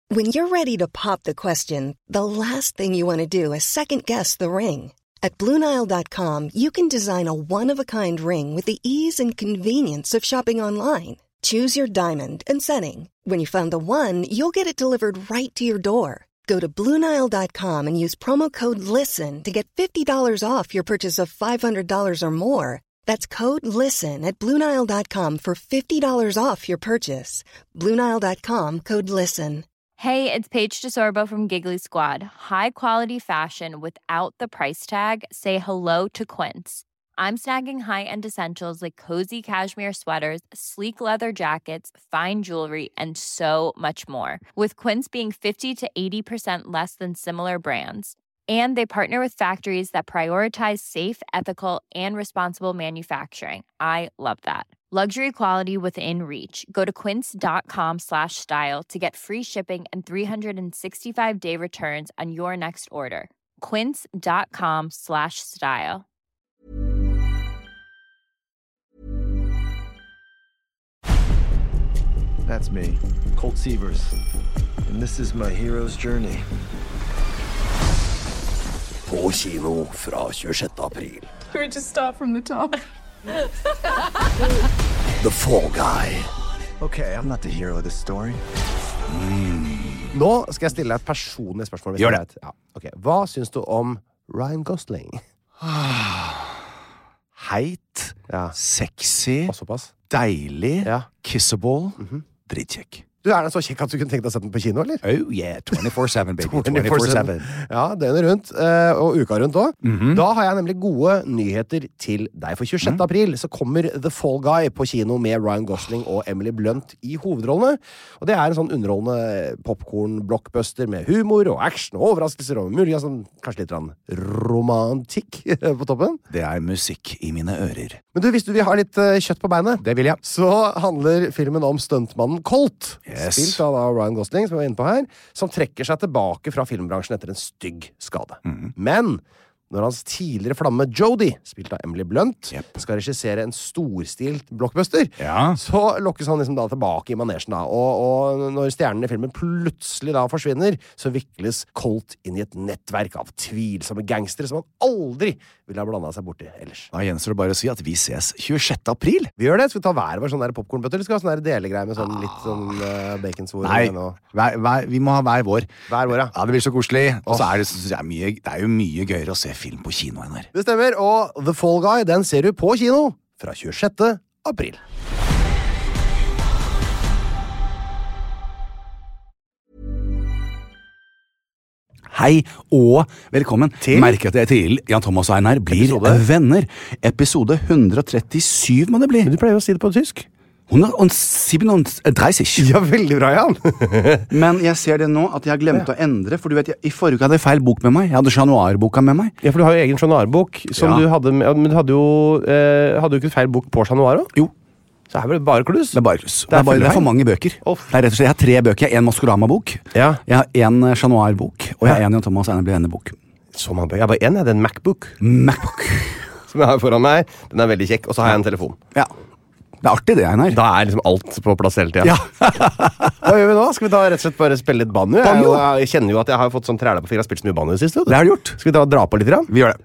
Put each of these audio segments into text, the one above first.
When you're ready to pop the question, the last thing you want to do is second-guess the ring. At BlueNile.com, you can design a one-of-a-kind ring with the ease and convenience of shopping online. Choose your diamond and setting. When you find the one, you'll get it delivered right to your door. Go to BlueNile.com and use promo code LISTEN to get $50 off your purchase of $500 or more. That's code LISTEN at BlueNile.com for $50 off your purchase. BlueNile.com, code LISTEN. Hey, it's Paige DeSorbo from Giggly Squad. High quality fashion without the price tag. Say hello to Quince. I'm snagging high-end essentials like cozy cashmere sweaters, sleek leather jackets, fine jewelry, and so much more. With Quince being 50 to 80% less than similar brands. And they partner with factories that prioritize safe, ethical, and responsible manufacturing. I love that. Luxury quality within reach. Go to quince.com/style to get free shipping and 365-day returns on your next order. Quince.com/style. That's me, Colt Sievers, and this is my hero's journey. På kino fra 26. april. Should we just start from the top? The Fall Guy. Okay, I'm not the hero of this story. Nå skal jeg stille deg et personlig spørsmål. Gjør det. Ja. Okay. Hva syns du om Ryan Gosling? Heit, sexy, Og såpass. deilig, Ja. kissable, dritkjekk. Du er den så kjekk at du kunne tenkt deg å sette den på kino, eller? Oh yeah, 24/7 baby, 24/7. Ja, døgnet rundt, og uka rundt også. Da har jeg nemlig gode nyheter til deg. For 26. april så kommer The Fall Guy på kino med Ryan Gosling og Emily Blunt i hovedrollene. Og det er en sånn underholdende popcorn-blockbuster med humor og action og overraskelser og mulig, sånn, kanskje litt romantikk på toppen. Det er musikk i mine ører. Men du, hvis du vil ha litt kjøtt på beinet, Det vil jeg. så handler filmen om stuntmannen Colt, Yes. spilt av Ryan Gosling, som vi var inne på her, som trekker seg tilbake fra filmbransjen etter en stygg skade. Men når hans tidligere flamme Jodie, spilt av Emily Blunt, skal regissere en storstilt blockbuster, Ja. så lokkes han liksom da tilbake i manesjen da. Og når stjernen i filmen plutselig da forsvinner, så vikles Colt inn i et nettverk av tvilsomme gangstere som han aldri ville ha blandet seg borti ellers. Da gjenstår det bare å si at vi ses 26. april. Vi gjør det. Skal vi ta hver vår sånn der popcornbøtter, eller skal vi ha sånn der delegreie med sånn litt sånn baconsvor? Nei, og vi må ha hver vår. hver vår, ja. Ja, det blir så koselig. Og så er det, synes jeg, det er jo mye gøyere å se film på kino enn her. Det stemmer, og The Fall Guy, den ser du på kino fra 26. april. Hei og velkommen Til? Merker at jeg til Jan Thomas og Einar blir Episode? venner. Episode 137 må det bli. Du pleier å si det på tysk. 137. Ja, veldig bra, Jan. Men jeg ser det nå at jeg har glemt å endre, for du vet, i forrige uke hadde jeg feil bok med meg. Jeg hadde Januar-boka med meg. Ja, for du har jo egen Januar-bok, som Ja. du hadde med, men du hadde jo ikke feil bok på Januar også? Jo, Så her var det bare kluss. det er bare kluss. Det er Det er for feil. mange bøker. Off. Det er rett og slett, jeg har 3 bøker. Jeg har en Maskorama-bok, Ja. jeg har en Januar-bok, og jeg har Ja. en Jan Thomas og Einar blir venner-bok. Så mange bøker. Jeg har bare en, det er en MacBook, Macbook. som jeg har foran meg. Den er veldig kjekk, og så har jeg en telefon. Ja. Det er artig det, Einar. Da er liksom alt på plass hele tiden. Ja. Hva gjør vi nå? Skal vi da rett og slett bare spille litt banjo? Banjo? Jeg kjenner jo at jeg har fått sånn træla på fingeren. Jeg har spilt så mye banjo i det siste. Det har du gjort. Skal vi dra på litt? Grann? Vi gjør det.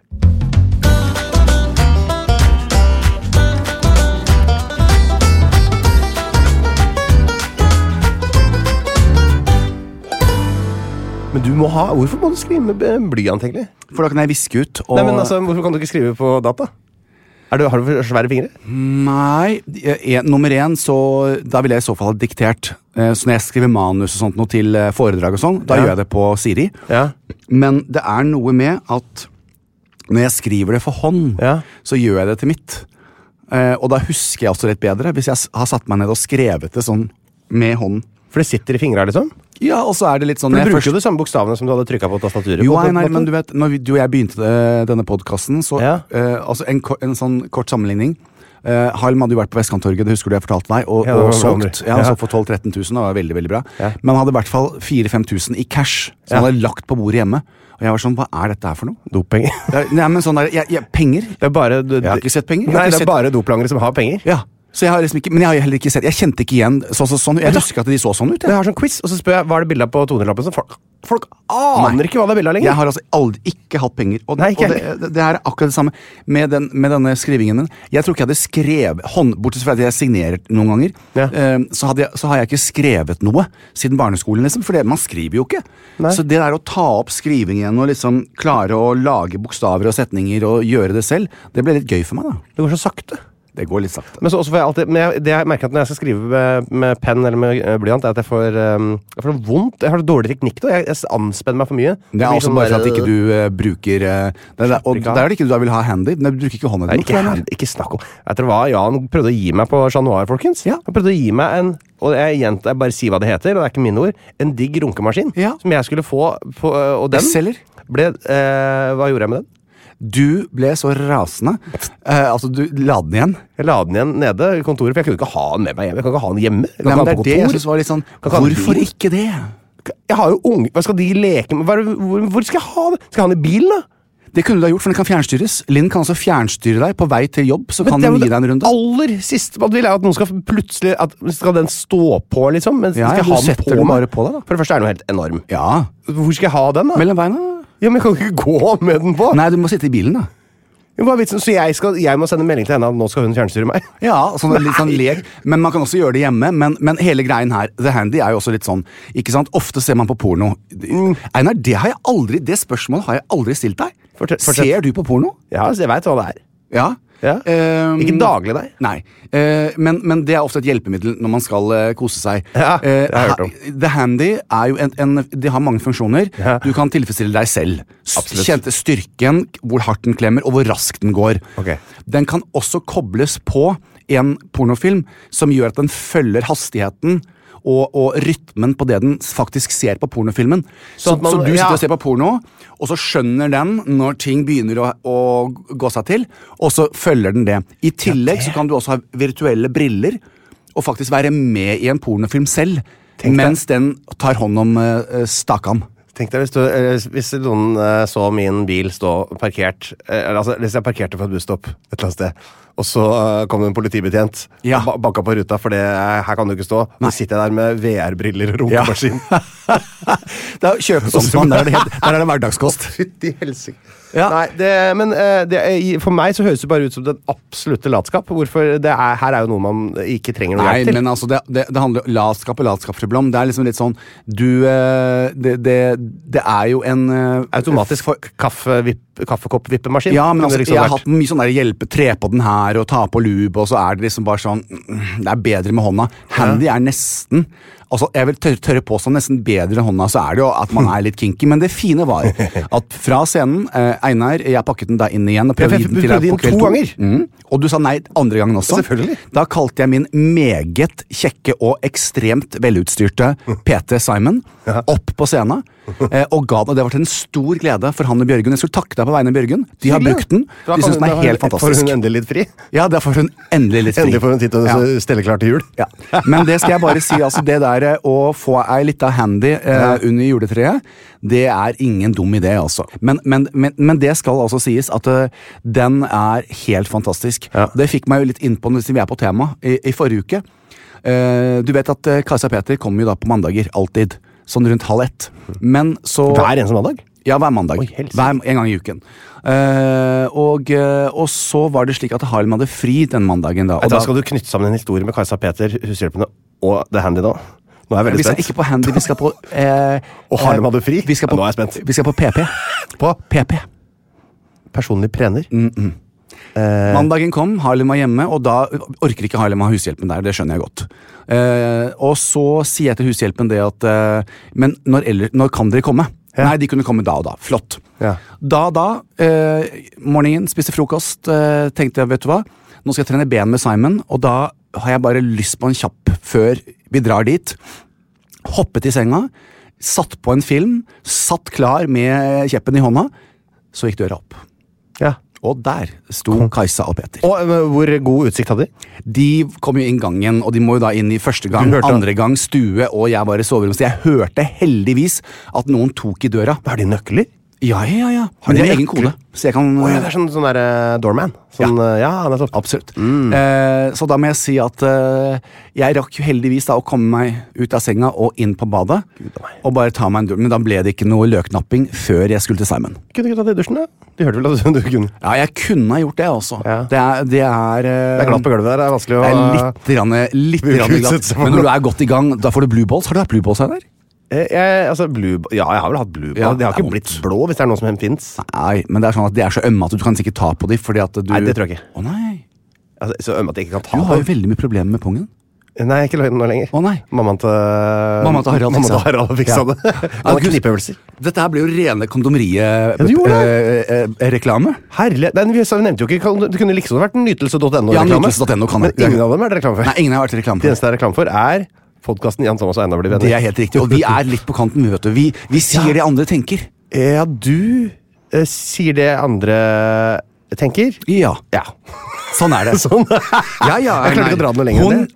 Men du må ha, hvorfor må du skrive med blyant egentlig? For da kan jeg viske ut. Og... Nei, men altså, hvorfor kan du ikke skrive på data? Har du for svære fingre? Nei, nummer 1, så da vil jeg i så fall ha diktert. Så når jeg skriver manus og sånt noe til foredrag og sånn, da Ja. gjør jeg det på Siri. Ja. Men det er noe med at når jeg skriver det for hånd, Ja. så gjør jeg det til mitt. Og da husker jeg også litt bedre, hvis jeg har satt meg ned og skrevet det sånn med hånden. For det sitter i fingrene, liksom? Ja, og så er det litt sånn... For du jeg bruker først- jo de samme bokstavene som du hadde trykket på tastaturet. Jo, på en nei, måte. men du vet, når du og jeg begynte denne podcasten, så Ja. altså en sånn kort sammenligning. Halm hadde jo vært på Vestkanttorget, det husker du jeg fortalte deg, og, Ja, det var og bra, solgt. André. Ja, Ja. så for 12 000-13 000, det var veldig, veldig bra. Ja. Men han hadde i hvert fall 4 000-5 000 i cash, som Ja. han hadde lagt på bordet hjemme. Og jeg var sånn, hva er dette her for noe? Doppenger. Nei, men sånn der, penger? Det er bare... Jeg har ikke sett penger. Jeg har Nei, ikke det sett- er bare doplangere som har penger. Ja, Så jeg har liksom ikke, men jeg har heller ikke sett, jeg kjente ikke igjen sånn, jeg husker at de så sånn ut. Jeg har sånn quiz, og så spør jeg, hva det bildet på 200-lappen? Så folk aner ikke hva det bildet lenger. Jeg har altså aldri ikke hatt penger, og Nei, ikke det er akkurat det samme med denne skrivingen min. Jeg tror ikke jeg hadde skrevet, bortsett fra at jeg signerer noen ganger, så har jeg ikke skrevet noe siden barneskolen, liksom, for man skriver jo ikke. Nei. Så det der å ta opp skriving igjen og liksom klare å lage bokstaver og setninger og gjøre det selv, det ble litt gøy for meg da. Det går så sakte. Det går litt sakte. Men så også får jeg alltid, det jeg merker at når jeg skal skrive med penn eller med blyant, er at jeg får vondt. Jeg har dårlig teknikk da. Jeg anspenner meg for mye. Det er også bare for at ikke du bruker og det er det ikke du vil ha handy. Men du bruker ikke hånda din. Ikke snakk om. Vet dere hva? Jan prøvde å gi meg på Januar, folkens. Ja. Han prøvde å gi meg og jeg bare sier hva det heter, og det er ikke mine ord, en digg runkemaskin som jeg skulle få og den ble, hva gjorde jeg med den? Du ble så rasende. Altså, du la den igjen. Jeg la den igjen nede i kontoret, for jeg kunne ikke ha den med meg hjemme. Jeg kan ikke ha den hjemme. Nei, men det er det jeg synes var litt sånn, hvorfor ikke det? Jeg har jo unge, hva skal de leke med? Hvor skal jeg ha det? Skal jeg ha den i bilen da? Det kunne du ha gjort, for den kan fjernstyres. Linn kan også fjernstyre deg på vei til jobb, så kan den gi deg en runde. Aller siste man vil er at noen skal plutselig, skal den stå på liksom, mens ja, skal du setter den bare på deg da. For det første er den jo helt enorm. Ja. Hvor skal jeg ha den da? Mellom beina. Ja, men jeg kan ikke gå med den på. Nei, du må sitte i bilen da. Hva er vitsen? Så jeg må sende melding til henne at nå skal hun fjernstyre meg? Ja, litt sånn lek. Men man kan også gjøre det hjemme. Men hele greien her, The Handy er jo også litt sånn, ikke sant? Ofte ser man på porno. Einar, det spørsmålet har jeg aldri stilt deg. Ser du på porno? Ja, så jeg vet hva det er. Ja. Ikke daglig, nei. Men det er ofte et hjelpemiddel når man skal kose seg. Ja, det har jeg hørt om. The Handy er jo det har mange funksjoner. Ja. Du kan tilfredsstille deg selv. Kjente styrken, hvor hardt den klemmer, og hvor raskt den går. Okay. Den kan også kobles på en pornofilm som gjør at den følger hastigheten og rytmen på det den faktisk ser på pornofilmen. Så du sitter og ser på porno, og så skjønner den når ting begynner å gå seg til, og så følger den det. I tillegg så kan du også ha virtuelle briller, og faktisk være med i en pornofilm selv, mens den tar hånd om stakan. Tenk deg hvis noen så min bil stå parkert, altså hvis jeg parkerte på et busstopp et eller annet sted, og så kom det en politibetjent og banka på ruta, for her kan du ikke stå. Nå sitter jeg der med VR-briller og runkemaskin. Da kjøper sånn, der er det hverdagskost. Fytti helsike. Ja. Nei, for meg så høres det bare ut som den absolutte latskap. Hvorfor her er jo noe man ikke trenger noe hjelp til. Nei, men altså, det handler latskap og latskap for iblant. Det er liksom litt sånn, det er jo en automatisk kaffekopp-vippemaskin. Ja, men altså, jeg har hatt mye sånn der hjelpe, tre på den her og ta på lube, og så er det liksom bare sånn, det er bedre med hånda. Handy er nesten, altså jeg vil tørre på sånn nesten bedre enn hånda, så er det jo at man er litt kinky, men det fine var at fra scenen, Einar, jeg pakket den da inn igjen og prøvde å gi den til deg på kveld 2 ganger. Og du sa nei andre gangen også. Selvfølgelig. Da kalte jeg min meget kjekke og ekstremt velutstyrte PT Simon opp på scenen, og ga den, og det var til en stor glede for han og Bjørgen. Jeg skulle takke deg på vegne av Bjørgen. De har brukt den. De synes den er helt fantastisk. Får hun endelig litt fri? Ja, da får hun endelig litt fri. Endelig får hun tid til å stelle klart til jul. Ja. Men det skal jeg bare si, altså det der å få ei litt av handy under juletreet, det er ingen dum idé, altså. Men det skal altså sies at den er helt fantastisk. Ja. Det fikk meg jo litt inn på når vi er på tema i forrige uke. Du vet at Kajsa Peter kommer jo da på mandager, alltid. Sånn rundt 12:30. Men så... Hver eneste mandag? Ja, hver mandag. Oi, en gang i uken. Og så var det slik at Harlem hadde fri den mandagen da. Og da skal du knytte sammen en historie med Kajsa Peter, Hushjelpene og The Handy da. Nå er jeg veldig spent. Vi skal ikke på Handy, vi skal på... og Harlem hadde fri? Nå er jeg spent. Vi skal på PP. På PP. Personlig trener? Mandagen kom, Harlem var hjemme, og da orker ikke Harlem ha hushjelpen der, det skjønner jeg godt. Og så sier jeg til hushjelpen det at men når kan dere komme? Ja. Nei, de kunne komme da og da, flott. Ja. Morgenen, spiste frokost, tenkte jeg, vet du hva, nå skal jeg trene ben med Simon, og da har jeg bare lyst på en kjapp før vi drar dit. Hoppet i senga, satt på en film, satt klar med kjeppen i hånda, så gikk døra opp. Ja. Og der sto Kajsa og Peter. Og hvor god utsikt hadde de? De kom jo inn gangen, og de må jo da inn i første gang, andre gang stue, og jeg var i soverommet, så jeg hørte heldigvis at noen tok i døra. Har de nøkler? Ja. Men det er egen kode. Så jeg kan... det er sånn der doorman. Nettopp. Absolutt. Så da må jeg si at jeg rakk jo heldigvis da å komme meg ut av senga og inn på badet, og bare ta meg en dur. Men da ble det ikke noe løknapping før jeg skulle til Simon. Kunne du ikke tatt det i dusjen, da? Du hørte vel at du kunne? Ja, jeg kunne ha gjort det også. Ja. Det er glatt på gulvet der, det er vanskelig å... Det er litt glatt. Men når du er godt i gang, da får du blue balls. Har du hatt blue balls her der? Jeg har vel hatt blue balls. De har ikke blitt blå, hvis det er noe som finnes. Nei, men det er sånn at de er så ømme at du kan sikkert ta på dem, fordi at du... Nei, det tror jeg ikke. Å nei. Altså, så ømme at jeg ikke kan ta på. Du har jo veldig mye problemer med pungen. Nei, ikke løgn nå lenger. Å nei. Mammaen til Harald fiksa det. Han har knipeøvelser. Dette her blir jo rene kondomeriet-reklame. Herlig. Vi nevnte jo ikke, det kunne liksom vært nytelse.no-reklame. Ja, nytelse.no kan det. Men ingen av dem er det reklame for. Nei, ingen har vært reklame for. Det eneste er reklame for podcasten Jan Thomas og Einar blir venner. Det er helt riktig, og vi er litt på kanten, vet du. Vi sier det andre tenker. Ja, du sier det andre tenker? Ja. Sånn er det. Ja. Jeg klarer ikke å dra det noe lenger.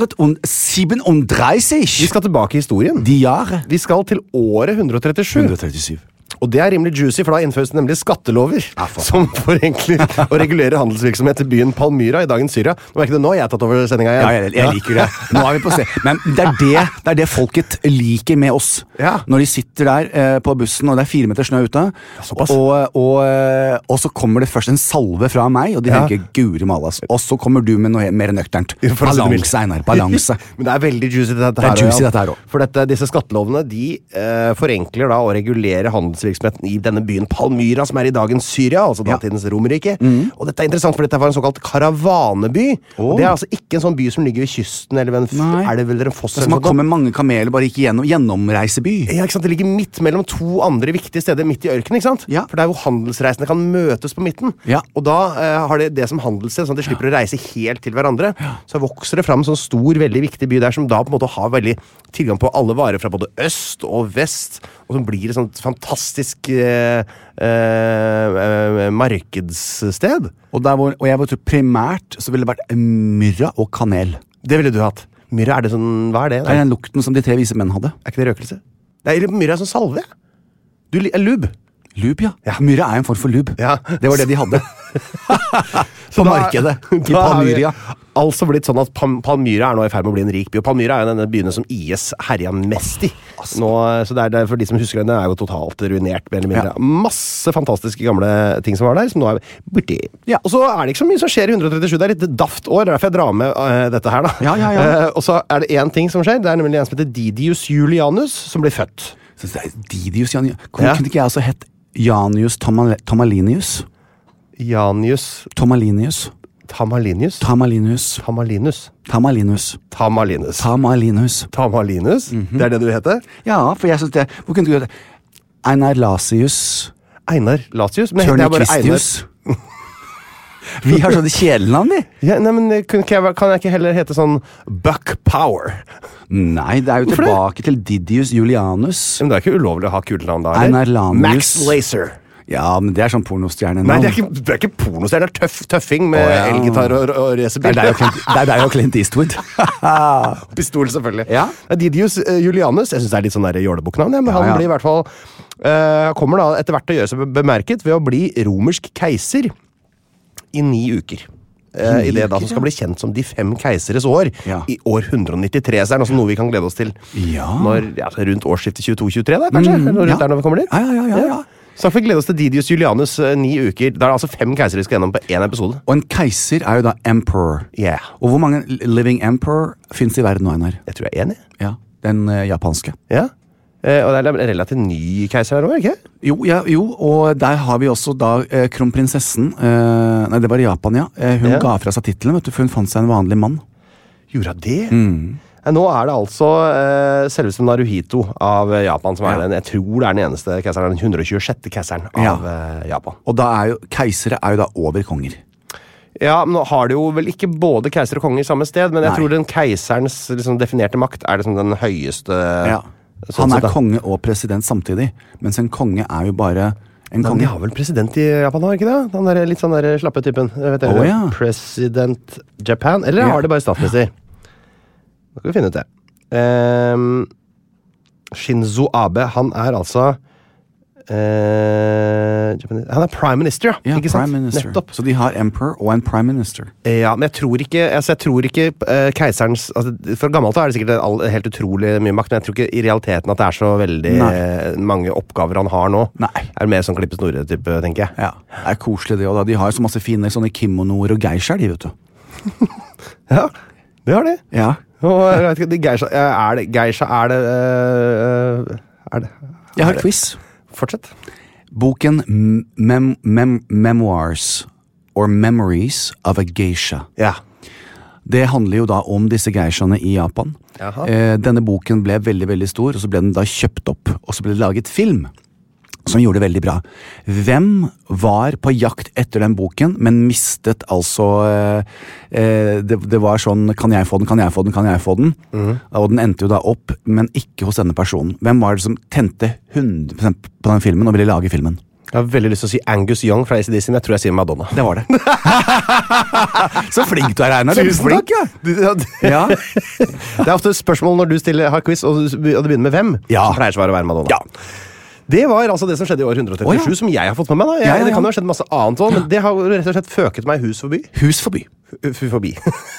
137. Vi skal tilbake i historien. Vi skal til året 137. Og det er rimelig juicy, for da innføres det nemlig skattelover som forenkler og regulerer handelsvirksomhet til byen Palmyra i dagens Syria. Nå er ikke det nå, jeg har tatt over sendingen igjen. Ja, jeg liker det. Nå er vi på sted. Men det er det folket liker med oss. Ja. Når de sitter der på bussen, og det er 4 meter snø ute, og så kommer det først en salve fra meg, og de tenker, guri malas, og så kommer du med noe mer nøkternt. Balanse, Einar, balanse. Men det er veldig juicy dette her også. For disse skattelovene, de forenkler da og regulerer handelsvirksomheten i denne byen Palmyra, som er i dagens Syria, altså datidens Romerike. Og dette er interessant, for dette var en såkalt karavaneby. Og det er altså ikke en sånn by som ligger ved kysten, eller ved en elv eller en foss. Det som kommer mange kameler, bare ikke gjennomreiseby. Ja, ikke sant? Det ligger midt mellom 2 andre viktige steder midt i ørken, ikke sant? Ja. For det er hvor handelsreisende kan møtes på midten. Ja. Og da har det som handelssted, sånn at de slipper å reise helt til hverandre. Så vokser det fram en sånn stor, veldig viktig by der, som da på en måte har veldig tilgang på alle varer fra både øst og vest, og som blir et sånt fantastisk markedssted. Og jeg tror primært så ville det vært myrra og kanel. Det ville du hatt. Myrra, er det sånn, hva er det? Det er den lukten som de 3 vise menn hadde. Er ikke det røkelse? Nei, myrra er sånn salve. Lub. Lub, ja. Myrra er en form for lub. Ja. Det var det de hadde. På markedet. I Palmyra. Altså blitt sånn at Palmyra er nå i ferd med å bli en rik by. Og Palmyra er jo denne byen som IS herja mest i. Nå, så det er for de som husker den, det er jo totalt ruinert, mer eller mindre. Ja. Masse fantastiske gamle ting som var der, som nå er borti. Ja. Og så er det ikke så mye som skjer i 137. Det er litt daft år, derfor jeg drar med dette her, da. Ja. Og så er det en ting som skjer. Det er nemlig en som heter Didius Julianus, som blir født. Så det er Didius Janius. Kunne ikke jeg altså hett Janius Tamalinius? Janius Tamalinius. Tamalinus? Tamalinus. Tamalinus. Tamalinus. Tamalinus. Tamalinus. Tamalinus? Det er det du heter? Ja, for jeg synes det. Hvor kunne du gjøre det? Einar Lasius. Einar Lasius? Tørne Kristius. Vi har sånne kjælenavn, vi. Ja, nei, men kan jeg ikke heller hete sånn Buck Power? Nei, det er jo tilbake til Didius Julianus. Men det er ikke ulovlig å ha kulenavn da, Einar Lanius. Max Laser. Ja, men det er sånn pornostjerne. Nei, det er ikke pornostjerne, det er tøffing med elgitar og racerbil. Det er deg og Clint Eastwood. Pistol, selvfølgelig. Ja. Didius Julianus, jeg synes det er litt sånn der jålebuknavn, men han blir i hvert fall kommer da etter hvert til å gjøre seg bemerket ved å bli romersk keiser i 9 uker. I det da som skal bli kjent som de 5 keiseres år i år 193. Så er det noe vi kan glede oss til rundt årsskiftet 22-23 da, kanskje? Når vi kommer dit? Ja. Så vi gleder oss til Didius Julianus 9 uker. Da er det altså 5 keisere vi skal gjennom på 1 episode. Og en keiser er jo da emperor. Yeah. Og hvor mange living emperor finnes i verden nå, Einar? Jeg tror jeg er enig. Ja, den japanske. Ja. Og det er en relativt ny keiser her også, ikke? Jo, og der har vi også da kronprinsessen. Nei, det var i Japan, ja. Hun ga fra seg titelen, vet du, for hun fant seg en vanlig mann. Gjorde det? Nå er det altså selveste Naruhito av Japan som er den, jeg tror det er den eneste keiseren, den 126. keiseren av Japan. Og da keisere er jo da over konger. Ja, men nå har det jo vel ikke både keiser og konge i samme sted, men jeg tror den keiserens liksom, definerte makt er liksom den høyeste... Ja. Han er konge og president samtidig, mens en konge er jo bare en konge. De har vel president i Japan, har ikke det? Den der, litt sånn der slappe typen. President Japan, eller har det bare statsminister? Da skal vi finne ut det. Shinzo Abe, han er altså Han prime minister, Ja, ikke sant? prime minister. Nettopp. Så de har emperor og en prime minister. Ja, men jeg tror ikke keiserens for gammelt er det sikkert helt utrolig mye makt, men jeg tror ikke i realiteten at det er så veldig mange oppgaver han har nå. Nei. Er det mer sånn klippe-snore-type, tenker jeg. Ja, det er koselig det, og da. De har jo så masse fine sånne kimonoer og geishaer, de, vet du. Ja, det har de. Ja. Og jeg vet ikke, geisha, er det Jeg har quiz. Fortsett. Boken Memoirs or Memories of a Geisha. Ja. Det handler jo da om disse geishaene i Japan. Denne boken ble veldig, veldig stor, og så ble den da kjøpt opp, og så ble det laget film, som gjorde det veldig bra. Hvem var på jakt etter den boken, men mistet altså det var sånn, kan jeg få den, kan jeg få den, kan jeg få den? Og den endte jo da opp, men ikke hos denne personen. Hvem var det som tente 100% på den filmen og ville lage filmen? Jeg har veldig lyst til å si Angus Young fra AC/DC, men jeg tror jeg sier Madonna. Det var det. Så flink du er, Einar. Tusen takk. Ja. Det er ofte et spørsmål når du har quiz, og det begynner med hvem. Ja. Så pleier svaret å være Madonna. Ja. Det var altså det som skjedde i år 137, som jeg har fått med meg. Da. Det kan jo ha skjedd masse annet også, men det har rett og slett føket meg hus forbi. Hus forbi. Forbi.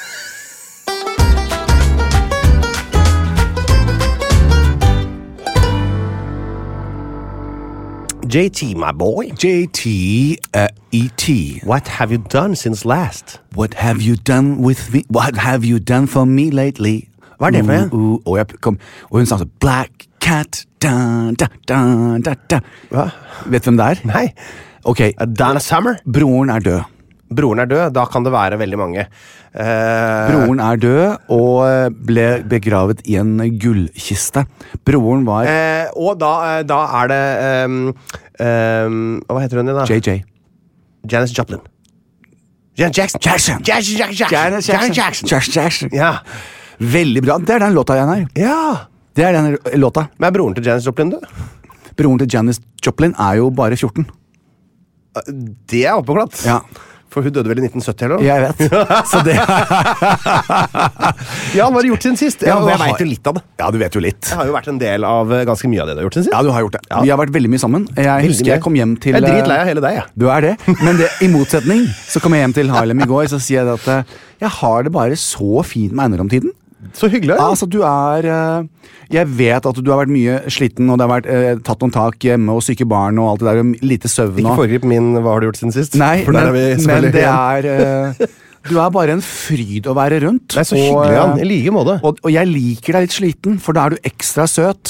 JT, my boy. JT, E.T. What have you done since last? What have you done with me? What have you done for me lately? Hva er det for en? Og hun sa så, Black Cat, da, da, da, da, da. Hva? Vet du hvem det er? Nei. Ok. Donna Summer? Broren er død. Broren er død, da kan det være veldig mange. Broren er død og ble begravet i en gullkiste. Broren var... Og da er det... hva heter hun din da? JJ. Janis Joplin. Janet Jackson. Janet Jackson. Ja. Veldig bra. Det er den låta igjen her. Ja. Det er den låta. Men er broren til Janis Joplin død? Broren til Janis Joplin er jo bare 14. Det er oppeglatt. Ja. For hun døde vel i 1970, eller? Jeg vet. Så det... Ja, hva har du gjort siden sist? Jeg vet jo litt av det. Ja, du vet jo litt. Jeg har jo vært en del av ganske mye av det du har gjort siden sist. Ja, du har gjort det. Ja. Vi har vært veldig mye sammen. Jeg husker jeg kom hjem til... Jeg er dritlei av hele deg, jeg. Du er det. Men i motsetning så kom jeg hjem til Harlem i går, så sier jeg at jeg har det bare så fint med Einar om tiden. Så hyggelig. Ja, altså du er... Jeg vet at du har vært mye sliten, og det har vært tatt noen tak hjemme, og syke barn, og alt det der, og lite søvn. Ikke foregrip min, hva har du gjort siden sist? Nei, men det er... Du er bare en fryd å være rundt. Det er så hyggelig, Jan. I like måte. Og jeg liker deg litt sliten, for da er du ekstra søt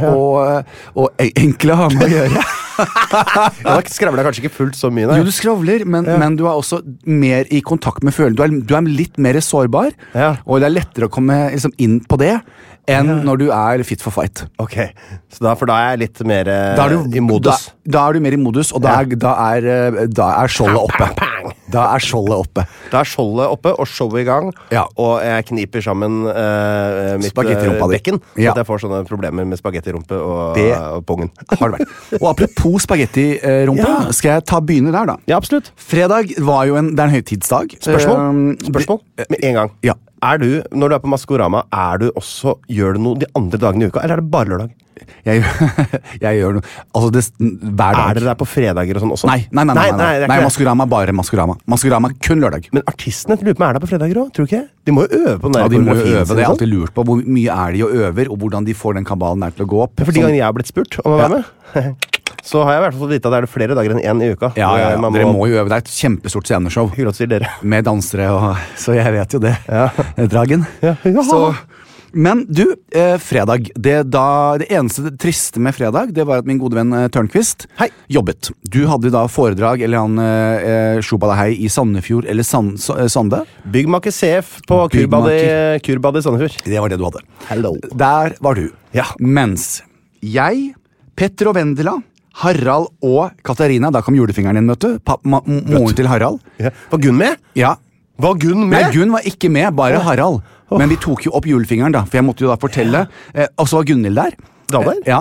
og enkel å ha med å gjøre. Da skravler jeg kanskje ikke fullt så mye, nei. Jo, du skravler, men du er også mer i kontakt med følelser. Du er litt mer sårbar, og det er lettere å komme liksom, inn på det enn når du er fit for fight. Ok, for da er jeg litt mer i modus. Da er du mer i modus, og da er skjoldet oppe. Da er skjoldet oppe. Da er skjoldet oppe, og showet i gang, og jeg kniper sammen mitt bekken, så at jeg får sånne problemer med spagettirumpe og pungen. Har det vært. Og apropos spagettirumpe, skal jeg begynne der da? Ja, absolutt. Fredag var jo det er en høytidsdag. Spørsmål? Med en gang. Ja. Når du er på Maskorama, gjør du noe de andre dagene i uka, eller er det bare lørdag? Jeg gjør noe, altså hver dag. Er dere der på fredager og sånn også? Nei, Maskorama er bare Maskorama. Maskorama er kun lørdag. Men artistene lurer på meg, er der på fredager også, tror du ikke? De må jo øve på den der. Ja, de må jo øve, det har jeg alltid lurt på. Hvor mye er de og øver, og hvordan de får den kabalen der til å gå opp. For de gangene jeg har blitt spurt om å være med, så har jeg i hvert fall fått vite at det er flere dager enn én i uka. Ja, dere må jo øve. Det er et kjempestort sceneshow. Hyggelig at sier dere. Med dansere, så jeg vet jo det. Dragen. Ja. Men du, fredag. Det eneste triste med fredag, det var at min gode venn Tørnquist jobbet. Du hadde da foredrag, eller han Shobadahei i Sandefjord, eller Sande. Byggmaker CF på Kurbad i Sandefjord. Det var det du hadde. Hello. Der var du. Ja. Mens jeg, Petter og Vendela, Harald og Katarina, da kom julefingeren din, vet du. Moren til Harald. Ja. Var Gunn med? Ja. Var Gunn med? Nei, Gunn var ikke med, bare Harald. Men vi tok jo opp julefingeren da, for jeg måtte jo da fortelle. Og så var Gunnhild der. Damer? Ja.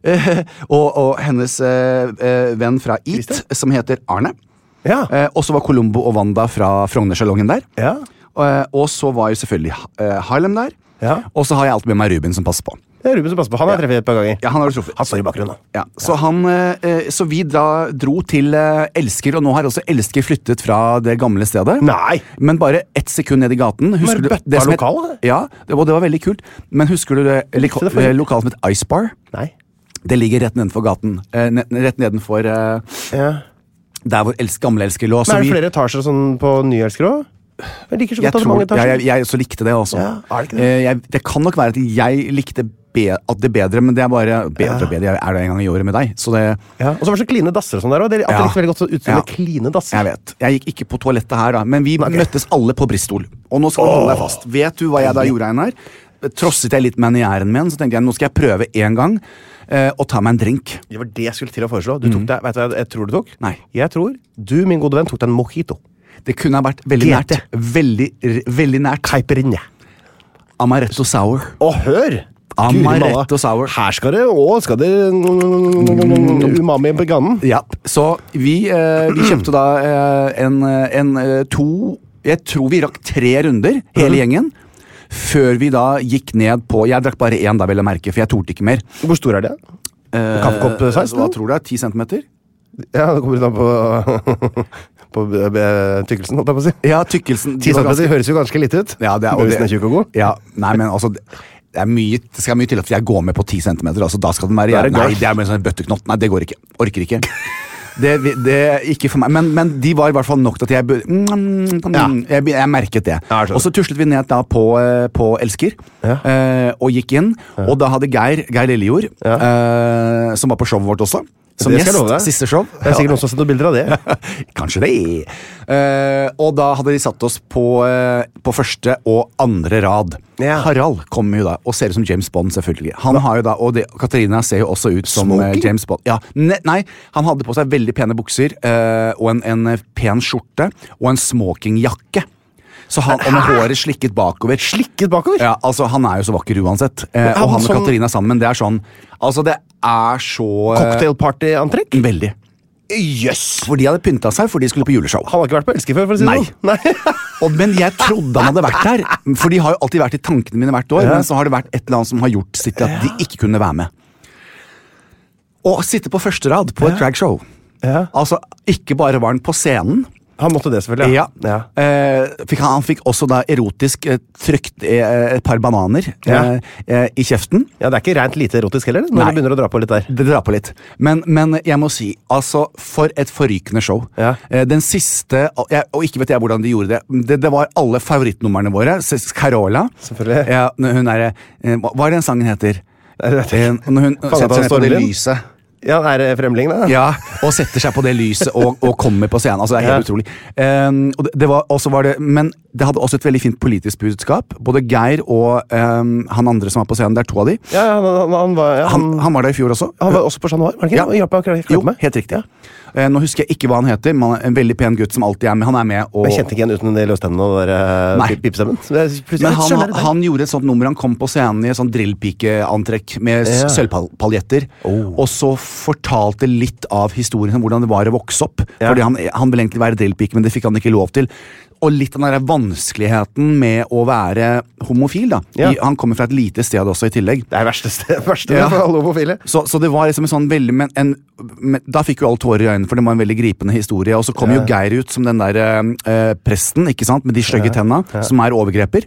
Og hennes venn fra IT, som heter Arne. Ja. Og så var Colombo og Wanda fra Frognersalongen der. Ja. Og så var jo selvfølgelig Harlem der. Ja. Og så har jeg alltid med meg Ruben som passer på. Det er Ruben som passer på. Han har treffet et par ganger. Ja, han har du truffet. Han står i bakgrunnen. Ja, så vi dro til Elsker, og nå har også Elsker flyttet fra det gamle stedet. Nei! Men bare 1 sekund ned i gaten. Husker du det som lokal? Ja, det var veldig kult. Men husker du det lokalet som heter Ice Bar? Nei. Det ligger rett nedenfor gaten. Rett nedenfor der hvor gamle Elsker lå. Men er det flere etasjer sånn på nye Elsker også? Jeg liker så godt at det er mange etasjer. Jeg også likte det også. Ja, er det ikke det? Det kan nok være at jeg likte at det er bedre, men det er bare bedre og bedre. Jeg er det en gang i året med deg. Så det, ja. Og så var det så kline dasser og sånn der også. Det likte veldig godt ut som det kline dasser. Jeg vet. Jeg gikk ikke på toalettet her da, men vi møttes alle på Bristol. Og nå skal du holde deg fast. Vet du hva jeg da gjorde, Einar? Trosset jeg litt manieren min, så tenkte jeg, nå skal jeg prøve en gang og ta meg en drink. Det var det jeg skulle til å foreslå. Du tok deg, vet du hva jeg tror du tok? Nei. Jeg tror du, min gode venn, tok deg en mojito. Det kunne ha vært veldig nært. Veldig nært. Caipirinha. Amaretto sour. Hør! Amaretto sour. Her skal det umami på gannen. Ja, så vi kjøpte da to. Jeg tror vi rakk 3 runder, hele gjengen. Før vi da gikk ned på. Jeg drakk bare 1 da, vil jeg merke, for jeg torde ikke mer. Hvor stor er det? Kaffekopp-size? Hva tror du? 10 centimeter? Ja, det kommer da på tykkelsen, holdt jeg på å si. Ja, tykkelsen. 10 centimeter høres jo ganske litt ut. Ja, det er tjukk og god. Ja, nei, men altså det skal mye til at jeg går med på 10 centimeter. Altså, da skal den være Nei, det er med en sånn bøtteknott. Nei, det går ikke. Orker ikke. Det er ikke for meg, men de var i hvert fall nok til at jeg merket det. Og så tuslet vi ned da på Elsker og gikk inn, og da hadde Geir Lillejord, som var på showet vårt også, som gjest, siste show. Det er sikkert noen som har sett noen bilder av det. Kanskje det. Og da hadde de satt oss på første og andre rad. Harald kommer jo da og ser ut som James Bond, selvfølgelig. Han har jo da, og Katarina ser jo også ut som James Bond. Ja, nei, han hadde på seg veldig pene bukser og en pen skjorte og en smokingjakke. Så og med håret slikket bakover. Slikket bakover? Ja, altså han er jo så vakker uansett. Og han og Katarina sammen, det er sånn. Altså det er så cocktailparty-antrekk? Veldig. Yes. For de hadde pyntet seg, for de skulle på juleshow. Han har ikke vært på Elsker før, for å si det sånn. Nei. Men jeg trodde han hadde vært der. For de har jo alltid vært i tankene mine hvert år. Men så har det vært et eller annet som har gjort sitt til at de ikke kunne være med. Og sitte på første rad på et dragshow. Altså, ikke bare var han på scenen. Han måtte det selvfølgelig. Han fikk også da erotisk trykt et par bananer i kjeften. Ja, det er ikke rent lite erotisk heller, når det begynner å dra på litt der. Det drar på litt. Men jeg må si, altså, for et forrykende show. Den siste, og ikke vet jeg hvordan de gjorde det, det var alle favorittnummerne våre. Carola. Selvfølgelig. Ja, hun hva er den sangen heter? Når hun setter seg ned på det lyset. Ja, er det fremling da? Ja, og setter seg på det lyset og kommer på scenen. Altså, det er helt utrolig. Men det hadde også et veldig fint politisk budskap. Både Geir og han andre som var på scenen, det er 2 av de. Ja, han var der i fjor også. Han var også på Chat Noir, var det ikke? Jo, helt riktig. Nå husker jeg ikke hva han heter, men en veldig pen gutt som alltid er med. Han er med og... Jeg kjente ikke igjen uten det løstendene og pipestemmen. Men han gjorde et sånt nummer. Han kom på scenen i et sånt drillpikeantrekk med sølvpaljetter, og så fortalte litt av historien om hvordan det var å vokse opp. Fordi han ville egentlig være drillpike, men det fikk han ikke lov til. Og litt av den der vanskeligheten med å være homofil da. Han kommer fra et lite sted også i tillegg. Det er verste for alle homofile. Så det var liksom en sånn veldig, da fikk jo alle tårer i øynene, for det var en veldig gripende historie. Og så kom jo Geir ut som den der presten, ikke sant, med de stygge tenna, som er overgreper.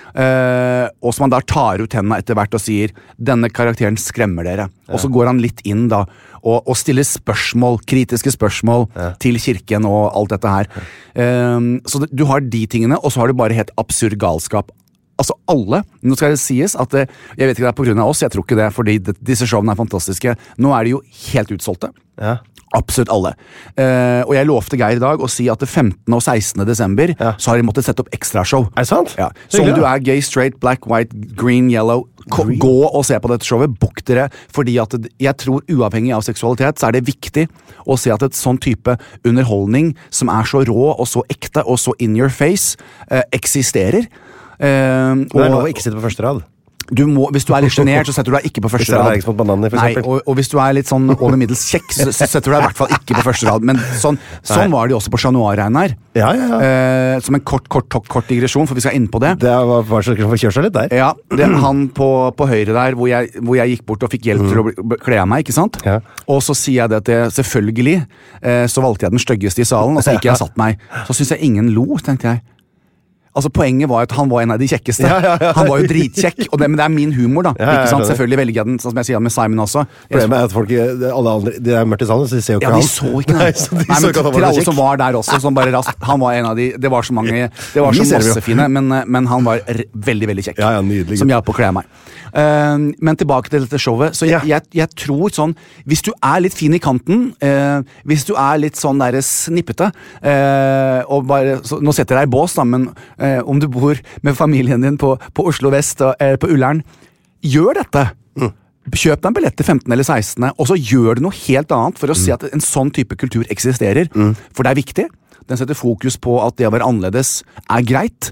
Og som han da tar ut tenna etter hvert og sier, denne karakteren skremmer dere. Og så går han litt inn da, og stiller spørsmål, kritiske spørsmål til kirken og alt dette her. Så du har de tingene, og så har du bare helt absurd galskap. Altså alle, nå skal det sies at jeg vet ikke det er på grunn av oss, jeg tror ikke det, fordi disse showene er fantastiske. Nå er de jo helt utsolgte. Absolutt alle. Og jeg lovte Geir i dag å si at det 15. og 16. desember så har de måttet sette opp ekstrashow. Er det sant? Ja. Så om du er gay, straight, black, white, green, yellow, gå og se på dette showet, bok dere, fordi at jeg tror uavhengig av seksualitet så er det viktig å se at et sånn type underholdning som er så rå og så ekte og så in your face eksisterer. Men det er lov å ikke sitte på første rad. Hvis du litt genert, så setter du deg ikke på første rad. Hvis du mot bananer, for eksempel. Nei, og hvis du litt sånn over middels kjekk, så setter du deg i hvert fall ikke på første rad. Men sånn var det jo også på Chat Noir, Einar. Ja. Som en kort digresjon, for vi skal inn på det. Det var bare så å få kjøre seg litt der. Ja, han på høyre der, hvor jeg gikk bort og fikk hjelp til å kle av meg, ikke sant? Ja. Og så sier jeg det til, selvfølgelig, så valgte jeg den styggeste i salen, og så gikk jeg og satt meg. Så synes jeg ingen lo, tenkte jeg. Altså Poenget var at han var en av de kjekkeste. Han var jo dritkjekk, men det min humor, da. Ikke sant? Selvfølgelig velger jeg den, sånn som jeg sier med Simon også. Problemet at folk, alle andre, de mørkt i salen, så de ser jo ikke han. Ja, de så ikke det. Nei, men til alle som var der også, som bare raskt, han var en av de, det var så mange, det var så masse fine, men han var veldig, veldig kjekk. Ja, nydelig. Som hjalp å kle meg. Men tilbake til dette showet, så jeg tror sånn, hvis du litt fin i kanten, hvis du litt sånn der snippete, og bare, nå setter jeg deg i bås da, men om du bor med familien din på Oslo Vest på Ullern, gjør dette. Kjøp deg en billett til 15. eller 16. Og så gjør det noe helt annet for å si at en sånn type kultur eksisterer. For det viktig. Den setter fokus på at det å være annerledes greit.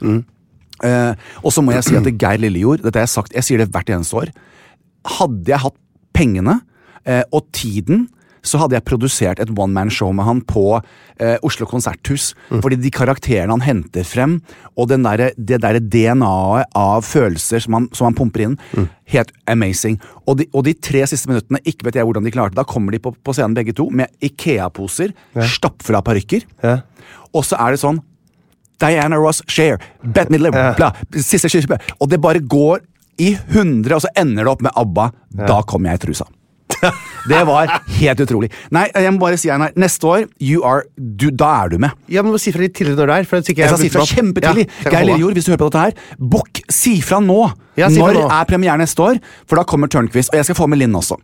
Og så må jeg si at Geir Lillejord, dette har jeg sagt, jeg sier det hvert eneste år, hadde jeg hatt pengene og tiden, så hadde jeg produsert et one-man-show med han på Oslo Konserthus. Fordi de karakterene han henter frem, og det der DNA-et av følelser som han pumper inn, helt amazing. Og de 3 siste minuttene, ikke vet jeg hvordan de klarte, da kommer de på scenen begge to, med Ikea-poser, stappfulle av parykker. Og så det sånn, Diana Ross, Cher, Bette Midler, bla, siste kjøpe, og det bare går i 100, og så ender det opp med ABBA. Da kommer jeg i trusa. Det var helt utrolig. Nei, jeg må bare si neste år da du med. Ja, men du må si fra litt tidligere når det jeg skal si fra kjempetidlig. Geir Lillejord, hvis du hører på dette her, si fra nå. Når premiere neste år, for da kommer Tørnquist, og jeg skal få med Linn også.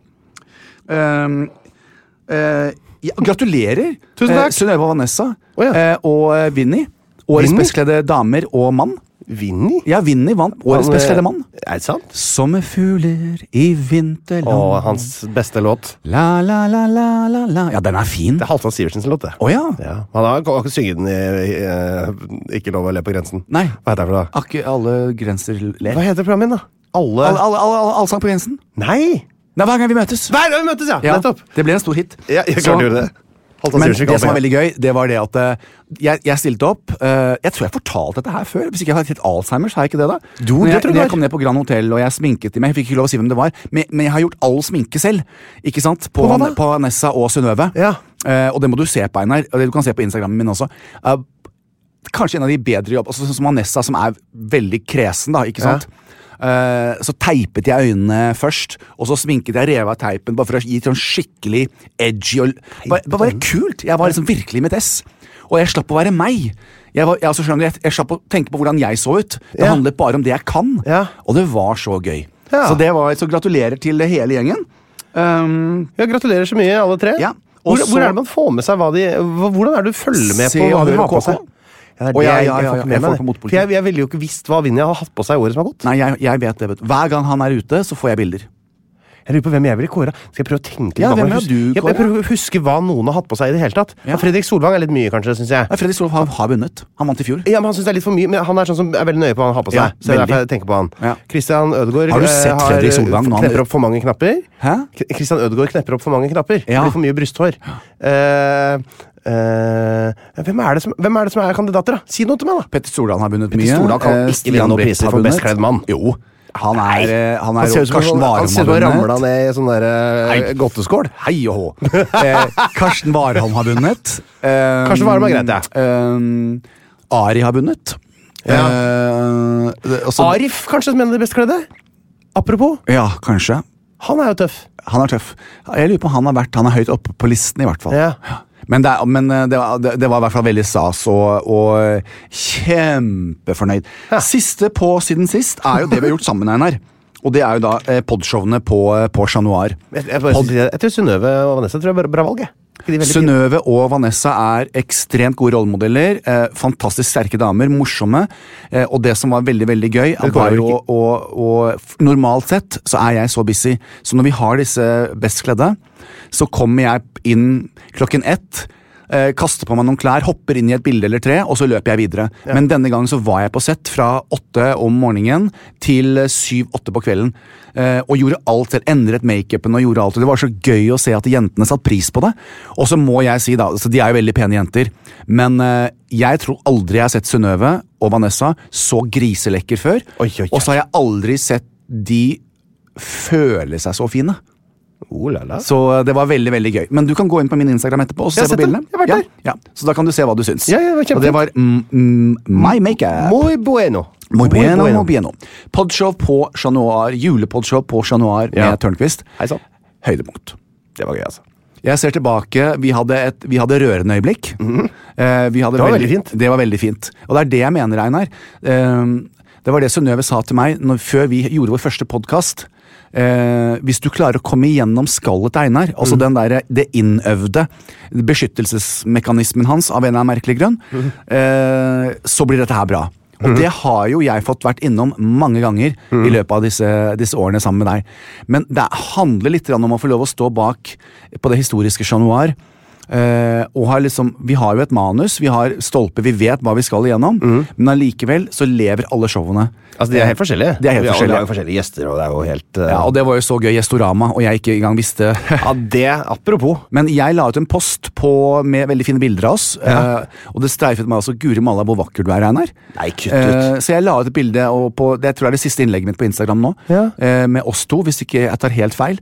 Gratulerer. Tusen takk. Synnøve og Vanessa og Vinny, årets bestkledde damer og mann. Vinny? Ja, Vinny vant årets bestkledde mann. Det sant? Sommerfugler i vinterland. Hans beste låt. La la la la la la. Ja, den fin. Det Halvdan Sivertsens låt, det. Ja. Han har ikke synget den i Ikke lov å le på grensen. Nei. Hva heter det for da? Ikke alle grenser ler. Hva heter programmet da? Allsang på grensen? Nei, hver gang vi møtes. Hver gang vi møtes, nettopp. Det ble en stor hit. Ja, jeg klarte å gjøre det. Men det som var veldig gøy, det var det at jeg stilte opp. Jeg tror jeg fortalte dette her før. Hvis ikke jeg har helt Alzheimers, har jeg ikke det da? Når jeg kom ned på Grand Hotel og jeg sminket dem, jeg fikk ikke lov å si hvem det var, men jeg har gjort all sminke selv, ikke sant? På Vanessa og Synnøve. Og det må du se på, Einar, og det du kan se på Instagrammen min også. Kanskje en av de bedre jobb, også som Vanessa, som veldig kresen da, ikke sant? Så teipet jeg øynene først, og så sminket jeg revet av teipen bare for å gi sånn skikkelig edgy og bare kult. Jeg var liksom virkelig mitt ess, og jeg slapp å være meg. Jeg slapp å tenke på hvordan jeg så ut. Det handlet bare om det jeg kan, og det var så gøy. Så gratulerer til hele gjengen. Gratulerer så mye, alle 3. Hvor det man får med seg hvordan det du følger med på hva de har på seg? Jeg ville jo ikke visst hva Vinny har hatt på seg i året som har gått. Nei, jeg vet det. Hver gang han ute, så får jeg bilder. Jeg lurer på hvem jeg ville kåre. Skal jeg prøve å tenke litt? Hvem du, jeg prøver å huske hva noen har hatt på seg i det hele tatt. Fredrik Solvang litt mye, kanskje, synes jeg. Fredrik Solvang har vunnet. Han vant i fjor. Ja, men han synes det litt for mye. Men han sånn som veldig nøye på hva han har på seg. Så derfor jeg tenker på han. Christian Ødegaard har du sett Fredrik Solvang? Knepper opp for mange knapper. Hæ? Christian Ødegaard knepper opp for mange knapper. Det blir for mye brysthår. Hvem er det som kandidater da? Si noe til meg da. Petter Stordalen har vunnet mye. Petter Stordalen kan ikke vinne noen priser for best kledd mann. Jo, han Karsten Warholm har vunnet. Han ramlet ned i sånn der godteskål. Hei og hå. Karsten Warholm har vunnet. Karsten Warholm greit, ja. Ari har vunnet. Arif kanskje som en av de best kledde? Apropos. Ja, kanskje. Han jo tøff. Han tøff. Jeg lurer på om han høyt oppe på listen i hvert fall. Men det var i hvert fall veldig stas og kjempefornøyd. Siste på siden sist jo det vi har gjort sammen, Einar. Og det jo da podshowene på Chat Noir. Jeg tror Synnøve og Vanessa tror jeg bra valg. Synnøve og Vanessa ekstremt gode rollemodeller, fantastisk sterke damer, morsomme, og det som var veldig, veldig gøy var jo, og normalt sett så jeg så busy, så når vi har disse bestkledde, så kommer jeg inn 1:00, kaster på meg noen klær, hopper inn i et bilde eller 3, og så løper jeg videre. Men denne gangen så var jeg på sett fra 8 om morgenen til 7-8 på kvelden. Og gjorde alt selv, endret make-upen og gjorde alt. Og det var så gøy å se at jentene satt pris på det. Og så må jeg si da, så de er jo veldig pene jenter, men jeg tror aldri jeg har sett Synnøve og Vanessa så griselekker før. Oi. Og så har jeg aldri sett de føle seg så fine. Så det var veldig, veldig gøy. Men du kan gå inn på min Instagram etterpå og se på bildene. Jeg har vært der. Ja. Så da kan du se hva du syns. Ja, og det var My Makeup. Muy bueno. Podshow på Chat Noir, julepodshow på Chat Noir med Tørnquist. Høydepunkt. Det var gøy, altså. Jeg ser tilbake, vi hadde rørende øyeblikk. Det var veldig fint. Det var veldig fint. Og det er det jeg mener, Einar. Det var det Synnøve sa til meg før vi gjorde vår første podcast. Hvis du klarer å komme igjennom skallet til Einar, altså det innøvde beskyttelsesmekanismen hans av en eller annen merkelig grunn, så blir dette her bra. Og det har jo jeg fått vært innom mange ganger i løpet av disse årene sammen med deg. Men det handler litt om å få lov å stå bak på det historiske Chat Noir. Og vi har jo et manus, vi har stolper, vi vet hva vi skal igjennom, men allikevel så lever alle showene. Altså de er helt forskjellige. De er helt forskjellige. Vi har jo forskjellige gjester, og det er jo helt Ja, og det var jo så gøy Gestorama, og jeg ikke engang visste Ja, det, apropos. Men jeg la ut en post med veldig fine bilder av oss, og det streifet meg altså, Guri malla hvor vakker du er, Einar. Nei, kutt ut. Så jeg la ut et bilde, og det tror jeg er det siste innlegget mitt på Instagram nå, med oss to, hvis ikke jeg tar helt feil.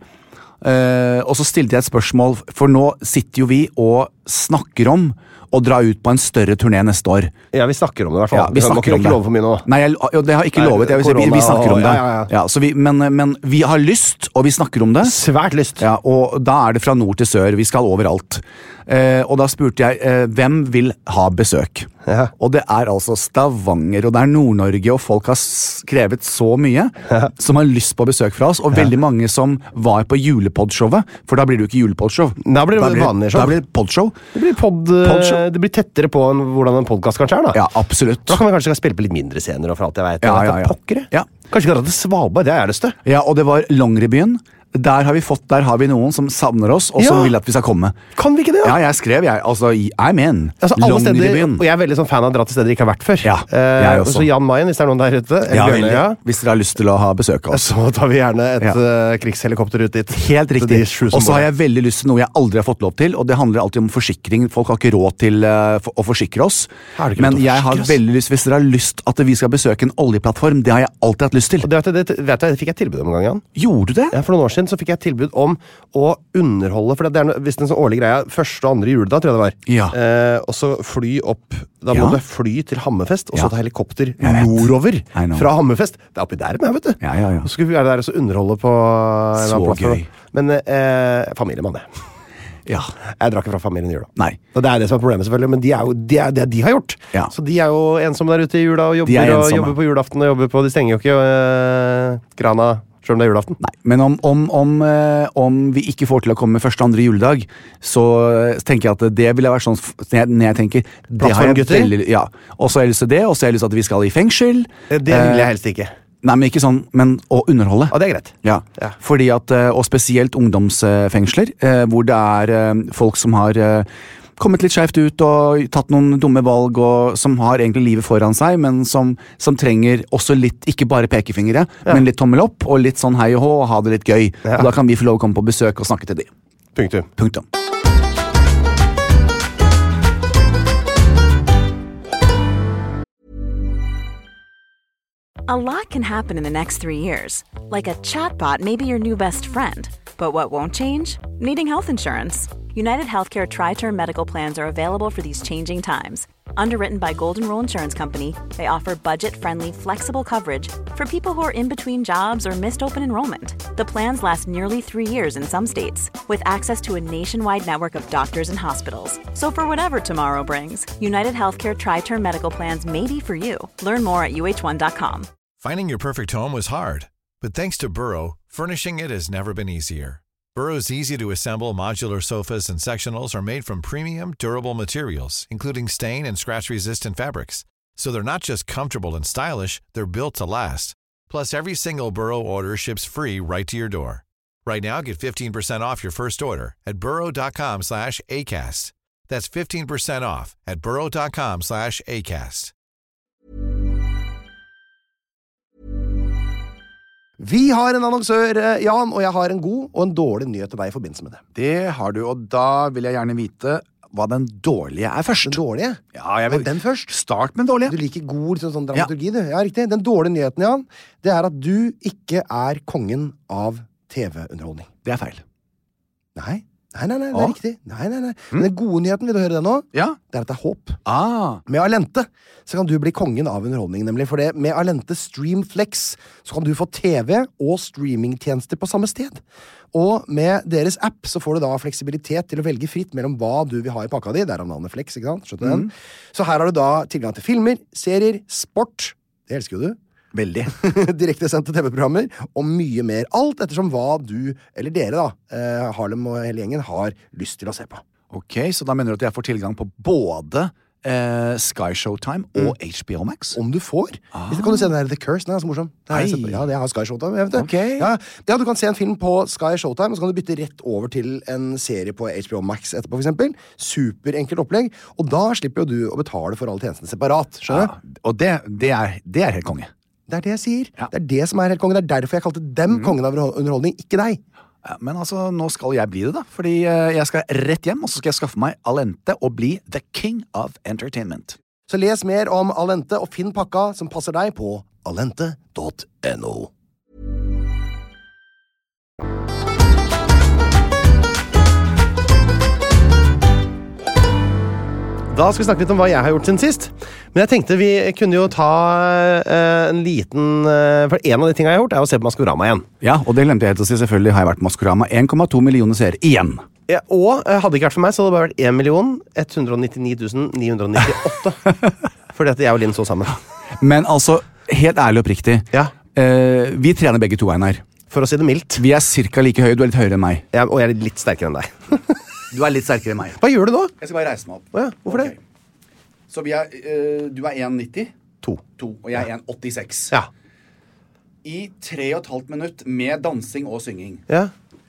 Og så stilte jeg et spørsmål, for nå sitter jo vi og snakker om å dra ut på en større turné neste år. Ja, vi snakker om det i hvert fall. Ja, vi snakker om det. Ikke love for mye nå. Nei, det har ikke lovet. Jeg vil si, vi snakker om det. Ja, så men vi har lyst, og vi snakker om det. Svært lyst. Ja, og da er det fra nord til sør. Vi skal overalt. Og da spurte jeg, hvem vil ha besøk? Ja. Og det er altså Stavanger, og det er Nord-Norge, og folk har skrevet så mye som har lyst på besøk fra oss, og veldig mange som var på julepodshowet, for da blir det jo ikke julepodshow. Da blir det vanlig show. Da blir det podshow. Det blir podshow. Det blir tettere på enn hvordan en podcast kanskje er da. Ja, absolutt. Da kan vi kanskje spille på litt mindre scener, og for alt jeg vet. Ja. Pokkere. Ja. Kanskje ikke til Svalbard, det er det største. Ja, og det var Longyearbyen. Der har vi noen som savner oss, og som vil at vi skal komme. Kan vi ikke det da? Ja, jeg skrev, I'm in. Altså, alle steder, og jeg er veldig sånn fan av å dra til steder jeg ikke har vært før. Ja, jeg også. Så Jan Mayen, hvis det er noen der ute. Hvis dere har lyst til å ha besøk av oss. Så tar vi gjerne et krigshelikopter ut dit. Helt riktig. Og så har jeg veldig lyst til noe jeg aldri har fått lov til, og det handler alltid om forsikring. Folk har ikke råd til å forsikre oss. Men jeg har veldig lyst, hvis dere har lyst at vi skal besøke en oljeplattform, det har jeg alltid hatt lyst til. Og det fikk jeg tilbud om en gang, Jan. Gjorde du det? Ja, for noen år siden så fikk jeg tilbud om å underholde, for det er visst en sånn årlig greie, første og andre juledag, tror jeg det var. Ja. Og så fly opp, da må du fly til Hammerfest, og så ta helikopter nordover fra Hammerfest. Det er oppi der med, vet du. Ja. Så skulle vi være der og så underholde på så gøy. Men familiemann, det. Ja. Jeg drar ikke fra familien i jula. Nei. Og det er det som er problemet, selvfølgelig, men det er det de har gjort. Ja. Så de er jo ensomme der ute i jula, og jobber på julaften, og jobber på, de stenger jo ikke krana, selv om det er julaften. Nei, men om vi ikke får til å komme første og andre juledag, så tenker jeg at det vil være sånn, når jeg tenker, det har jeg veldig, ja. Og så har jeg lyst til det, og så har jeg lyst til at vi skal i fengsel. Det vil jeg helst ikke. Nei, men ikke sånn, men å underholde. Ja, det er greit. Ja. Fordi at, og spesielt ungdomsfengsler, hvor det er folk som har kommet litt skjevt ut og tatt noen dumme valg, og som har egentlig livet foran seg, men som trenger også litt, ikke bare pekefingre, men litt tommel opp, og litt sånn hei og hå, og ha det litt gøy. Og da kan vi få lov å komme på besøk og snakke til de. Punktum. A lot can happen in the next 3 years. Like a chatbot may be your new best friend. But what won't change? Needing health insurance. United Healthcare Tri-Term Medical Plans are available for these changing times. Underwritten by Golden Rule Insurance Company, they offer budget-friendly, flexible coverage for people who are in between jobs or missed open enrollment. The plans last nearly 3 years in some states, with access to a nationwide network of doctors and hospitals. So for whatever tomorrow brings, United Healthcare Tri-Term Medical Plans may be for you. Learn more at uh1.com. Finding your perfect home was hard, but thanks to Burrow, furnishing it has never been easier. Burrow's easy-to-assemble modular sofas and sectionals are made from premium, durable materials, including stain and scratch-resistant fabrics. So they're not just comfortable and stylish, they're built to last. Plus, every single Burrow order ships free right to your door. Right now, get 15% off your first order at burrow.com/ACAST. That's 15% off at burrow.com/ACAST. Vi har en annonsør, Jan, og jeg har en god og en dårlig nyhet til deg i forbindelse med det. Det har du, og da vil jeg gjerne vite hva den dårlige er først. Den dårlige? Ja, jeg vil den først. Start med den dårlige. Du liker god sånn dramaturgi, du. Ja, riktig. Den dårlige nyheten, Jan, det er at du ikke er kongen av TV-underholdning. Det er feil. Nei, det er riktig. Nei. Men den gode nyheten, vil du høre det nå? Ja. Det er at det er håp. Ah. Med Allente så kan du bli kongen av underholdning, nemlig. For det, med Allente Streamflex så kan du få TV og streamingtjenester på samme sted. Og med deres app så får du da fleksibilitet til å velge fritt mellom hva du vil ha i pakka di. Der er navnet Flex, ikke sant? Skjønner du den? Så her har du da tilgang til filmer, serier, sport. Det elsker jo du. Veldig. Direktesendte TV-programmer og mye mer. Alt ettersom hva du, eller dere da, Harlem og hele gjengen, har lyst til å se på. Ok, så da mener du at jeg får tilgang på både Sky Showtime og HBO Max? Om du får. Hvis du kan du se den der The Curse, den er så morsom. Ja, det har Sky Showtime, vet du. Okay. Ja, du kan se en film på Sky Showtime, og så kan du bytte rett over til en serie på HBO Max etterpå, for eksempel. Superenkelt opplegg, og da slipper jo du å betale for alle tjenestene separat, skjønner du? Ja, og det er helt konge. Det er det jeg sier. Ja. Det er det som er helt konge. Det er derfor jeg kalte dem kongen av underholdning, ikke deg. Ja, men altså, nå skal jeg bli det da, fordi jeg skal rett hjem, og så skal jeg skaffe meg Allente og bli the king of entertainment. Så les mer om Allente og finn pakka som passer deg på allente.no. Da skal vi snakke litt om hva jeg har gjort siden sist. Men jeg tenkte vi kunne jo ta en liten... For en av de tingene jeg har gjort er å se på Maskorama igjen. Ja, og det glemte jeg helt å si. Selvfølgelig har jeg vært på Maskorama. 1,2 millioner seere igjen. Ja, og hadde det ikke vært for meg, så hadde det bare vært 1.199.998. Fordi at jeg og Linn så sammen. Men altså, helt ærlig og oppriktig. Ja. Vi trener begge to, Einar. For å si det mildt. Vi er cirka like høye, du er litt høyere enn meg. Ja, og jeg er litt sterkere enn deg. Du er litt sterkere enn meg. Hva gjør du da? Jeg skal bare reise meg opp. Ja, hvorfor det? Så vi er, du er 1,90? 2, og jeg er 1,86. Ja. I 3,5 minutt med dansing og synging. Ja.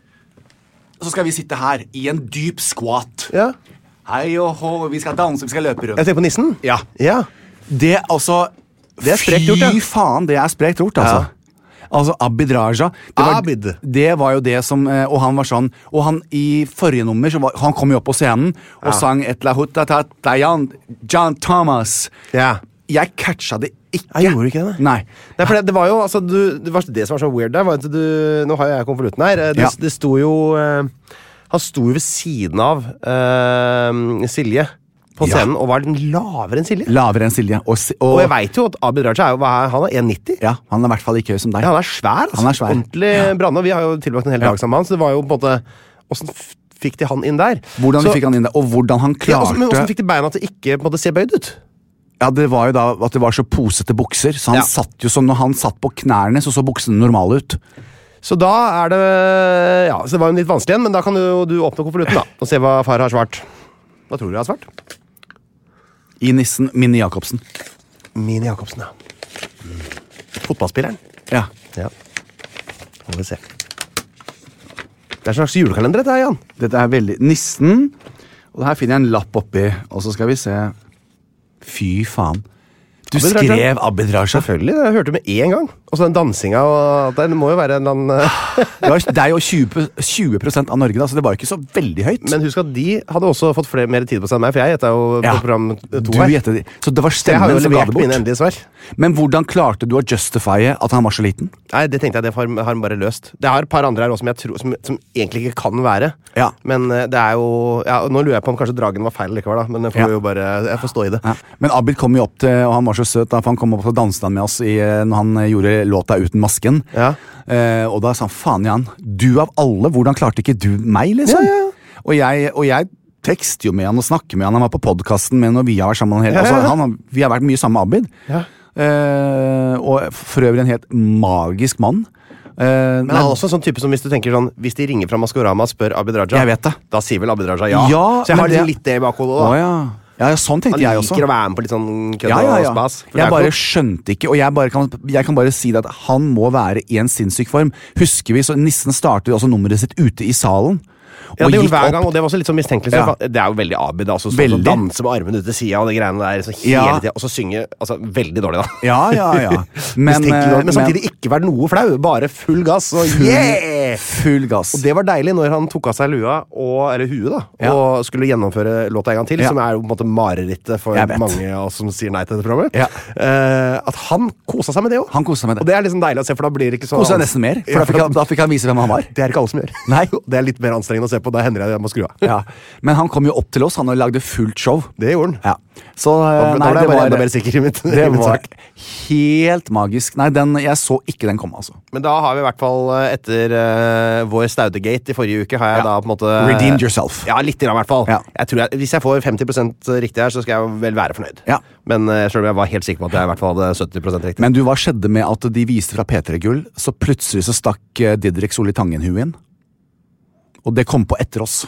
Så skal vi sitte her i en dyp squat. Ja. Hei og hå, vi skal danse, vi skal løpe rundt. Jeg tenker på nissen? Ja. Ja. Det altså... Det er sprekt gjort, ja. Fy faen, det er sprekt gjort, altså. Ja. Altså, Abid Raja det var jo det som og han var sånn, og han i forrige nummer han kom jo opp på scenen og sang et la hutta John Thomas. Ja. Jeg catcha det ikke. Jeg gjorde ikke det. Nei. Nei, for det var jo altså, det som var så weird der var at nå har jeg konvolutten her. Det sto jo han sto jo ved siden av Silje på scenen, og var den lavere enn Silje. Lavere enn Silje. Og jeg vet jo at Abid Raja han er 1,90. Ja, han er i hvert fall ikke høy som deg. Ja, han er svær. Altså. Han er svær. Ordentlig brann, og vi har jo tilbrakt en hel dag sammen med han, så det var jo på en måte... Hvordan fikk de han inn der? Hvordan fikk han inn der, og hvordan han klarte... Men hvordan fikk de beina til ikke på en måte se bøyd ut? Ja, det var jo da at det var så posete bukser, så han satt jo sånn, når han satt på knærne, så buksene normale ut. Så da er det... Ja, så det var jo litt vanskelig igjen, men da kan du åpne konvolutten da, og se hva far har svart. Hva tror du jeg har svart? I nissen, Mini Jacobsen. Mini Jacobsen, ja. Fotballspilleren. Ja. Må vi se. Det er en slags julekalender, dette her, Jan. Dette er veldig... Nissen. Og her finner jeg en lapp oppi, og så skal vi se... Fy faen. Du skrev Abid Raja. Selvfølgelig, jeg hørte med en gang. Og så den dansinga, og det må jo være en eller annen... Det er jo 20% av Norge, da, så det var jo ikke så veldig høyt. Men husk at de hadde også fått mer tid på seg enn meg, for jeg gjettet jo på program 2 her. Så det var stemmen som ga det bort. Min endelige svar. Men hvordan klarte du å justifye at han var så liten? Nei, det tenkte jeg, det har han bare løst. Det har et par andre her også som jeg tror, som egentlig ikke kan være. Ja. Men det er jo... Ja, nå lurer jeg på om kanskje dragen var feil likevel, da. Men jeg får stå i det. Ja. Men Abid kom jo opp til, og han var så søt da, for han kom opp og danset med oss når han gjorde låta Uten masken. Ja. Og da sa han, faen Jan, du av alle, hvordan klarte ikke du meg, liksom? Ja. Og jeg tekster jo med han og snakker med han var på podcasten med når vi har vært sammen hele. Altså, vi har vært mye sammen med Abid. Ja. Og for øvrig en helt magisk mann. Men han er også en sånn type som hvis du tenker sånn, hvis de ringer fra Maskorama og spør Abid Raja, jeg vet det. Da sier vel Abid Raja ja. Så jeg har litt det i bakhodet da. Ja, sånn tenkte jeg også. Han liker å være med på litt sånn kødd og spas. Jeg bare skjønte ikke, og jeg kan bare si det at han må være i en sinnssyk form. Husker vi, så nissen startet også nummeret sitt ute i salen. Ja, det gjorde hver gang, og det var også litt sånn mistenkelig. Ja. Det jo veldig Abid, altså, så danse med armene ut til siden, og det greiene der, så hele tiden, og så synge, altså, veldig dårlig da. Ja. Men samtidig ikke være noe flau, bare full gass, og full gass. Og det var deilig når han tok av seg lua, eller huet da, og skulle gjennomføre låta en gang til, som jo på en måte marerittet for mange av oss som sier nei til dette programmet. At han koset seg med det også. Han koset seg med det. Og det liksom deilig å se, for da blir det ikke så... Koset seg nesten mer, for da fikk han vise hvem han var. Det ikke alle som gjør. Nei. Det litt mer anstrengende å se på, da hender jeg må skru av. Ja. Men han kom jo opp til oss, han lagde fullt show. Det gjorde han. Ja. Så nei, det var enda mer sikker i mitt det var helt magisk. Nei, jeg så ikke den komme, altså. Men da har vi i hvert fall, etter vår Staudegate i forrige uke, har jeg da på en måte... Redeemed yourself. Ja, litt i hvert fall. Ja. Jeg tror hvis jeg får 50% riktig her, så skal jeg vel være fornøyd. Ja. Men selv om jeg var helt sikker på at jeg i hvert fall hadde 70% riktig. Men du, hva skjedde med at de viste fra P3 Gull, så plutselig så stakk Didrik Solli Tangen-huet inn? Og det kom på etter oss.